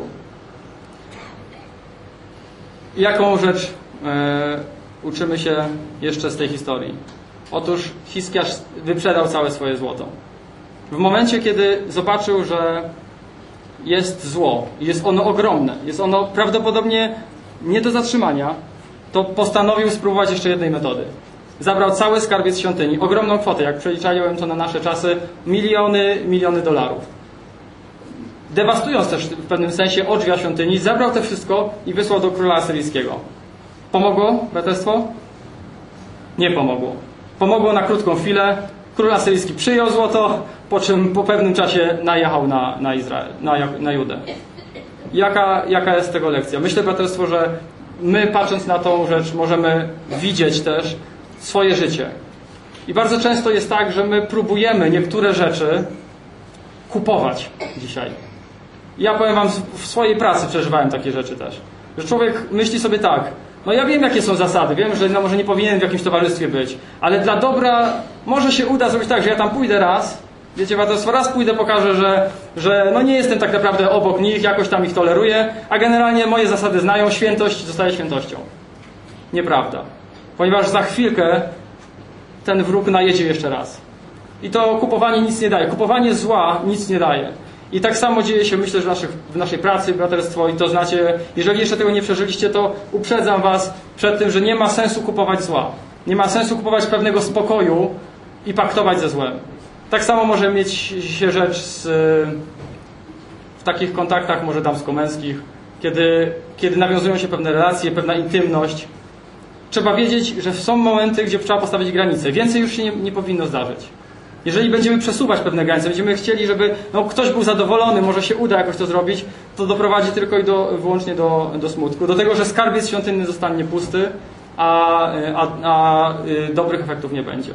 Jaką rzecz uczymy się jeszcze z tej historii? Otóż Hiskiarz wyprzedał całe swoje złoto. W momencie, kiedy zobaczył, że jest zło, jest ono ogromne, jest ono prawdopodobnie nie do zatrzymania, to postanowił spróbować jeszcze jednej metody. Zabrał cały skarbiec świątyni, ogromną kwotę, jak przeliczałem to na nasze czasy, miliony dolarów. Dewastując też w pewnym sensie odrzwia świątyni, zabrał to wszystko i wysłał do króla asyryjskiego. Pomogło, braterstwo? Nie pomogło. Pomogło na krótką chwilę. Król asyryjski przyjął złoto, po czym po pewnym czasie najechał na Izrael, na Judę. Jaka jest tego lekcja? Myślę, braterstwo, że my, patrząc na tą rzecz, możemy widzieć też swoje życie. I bardzo często jest tak, że my próbujemy niektóre rzeczy kupować dzisiaj. Ja powiem wam, w swojej pracy przeżywałem takie rzeczy też. Że człowiek myśli sobie tak, no ja wiem jakie są zasady, wiem, że może nie powinien w jakimś towarzystwie być, ale dla dobra może się uda zrobić tak, że ja tam pójdę raz, wiecie, raz pójdę, pokażę, że no nie jestem tak naprawdę obok nich, jakoś tam ich toleruję, a generalnie moje zasady znają, świętość zostaje świętością. Nieprawda. Ponieważ za chwilkę ten wróg najedzie jeszcze raz. I to kupowanie nic nie daje. Kupowanie zła nic nie daje. I tak samo dzieje się, myślę, że w naszej pracy, braterstwo, i to znacie, jeżeli jeszcze tego nie przeżyliście, to uprzedzam was przed tym, że nie ma sensu kupować zła. Nie ma sensu kupować pewnego spokoju i paktować ze złem. Tak samo może mieć się rzecz w takich kontaktach może damsko-męskich, kiedy nawiązują się pewne relacje, pewna intymność. Trzeba wiedzieć, że są momenty, gdzie trzeba postawić granice. Więcej już się nie powinno zdarzyć. Jeżeli będziemy przesuwać pewne granice, będziemy chcieli, żeby ktoś był zadowolony, może się uda jakoś to zrobić, to doprowadzi tylko i wyłącznie do smutku. Do tego, że skarbiec świątynny zostanie pusty, a dobrych efektów nie będzie.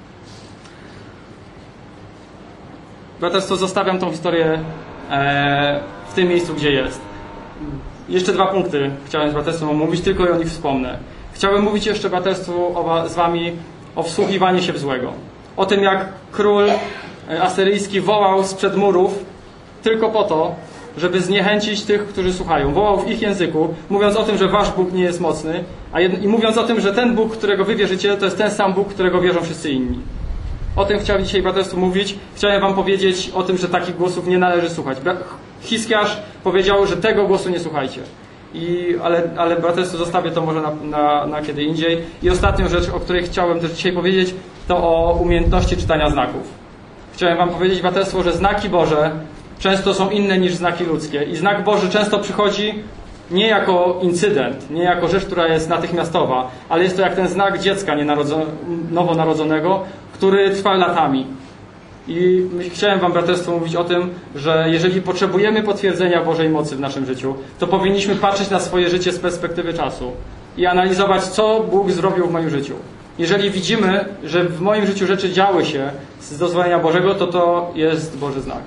Braterstwo, zostawiam tą historię w tym miejscu, gdzie jest. Jeszcze 2 punkty chciałem z braterstwem omówić, tylko i o nich wspomnę. Chciałbym mówić jeszcze, braterstwu, z wami o wsłuchiwaniu się w złego. O tym, jak król asyryjski wołał sprzed murów tylko po to, żeby zniechęcić tych, którzy słuchają. Wołał w ich języku, mówiąc o tym, że wasz Bóg nie jest mocny, i mówiąc o tym, że ten Bóg, którego wy wierzycie, to jest ten sam Bóg, którego wierzą wszyscy inni. O tym chciałem dzisiaj, braterstwu, mówić. Chciałem wam powiedzieć o tym, że takich głosów nie należy słuchać. Hiskiarz powiedział, że tego głosu nie słuchajcie. Ale braterstwo, zostawię to może na kiedy indziej. I ostatnią rzecz, o której chciałem też dzisiaj powiedzieć, to o umiejętności czytania znaków. Chciałem wam powiedzieć, braterstwo, że znaki Boże często są inne niż znaki ludzkie. I znak Boży często przychodzi nie jako incydent, nie jako rzecz, która jest natychmiastowa, ale jest to jak ten znak dziecka nowonarodzonego, który trwa latami. I chciałem wam, braterstwo, mówić o tym, że jeżeli potrzebujemy potwierdzenia Bożej mocy w naszym życiu, to powinniśmy patrzeć na swoje życie z perspektywy czasu i analizować, co Bóg zrobił w moim życiu. Jeżeli widzimy, że w moim życiu rzeczy działy się z dozwolenia Bożego, to jest Boży znak.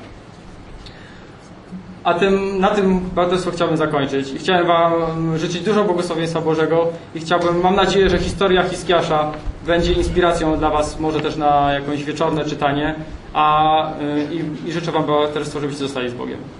Na tym, braterstwo, chciałbym zakończyć. I chciałem wam życzyć dużo błogosławieństwa Bożego i mam nadzieję, że historia Hiskiasza będzie inspiracją dla was, może też na jakieś wieczorne czytanie, i życzę wam, braterstwo, żebyście zostali z Bogiem.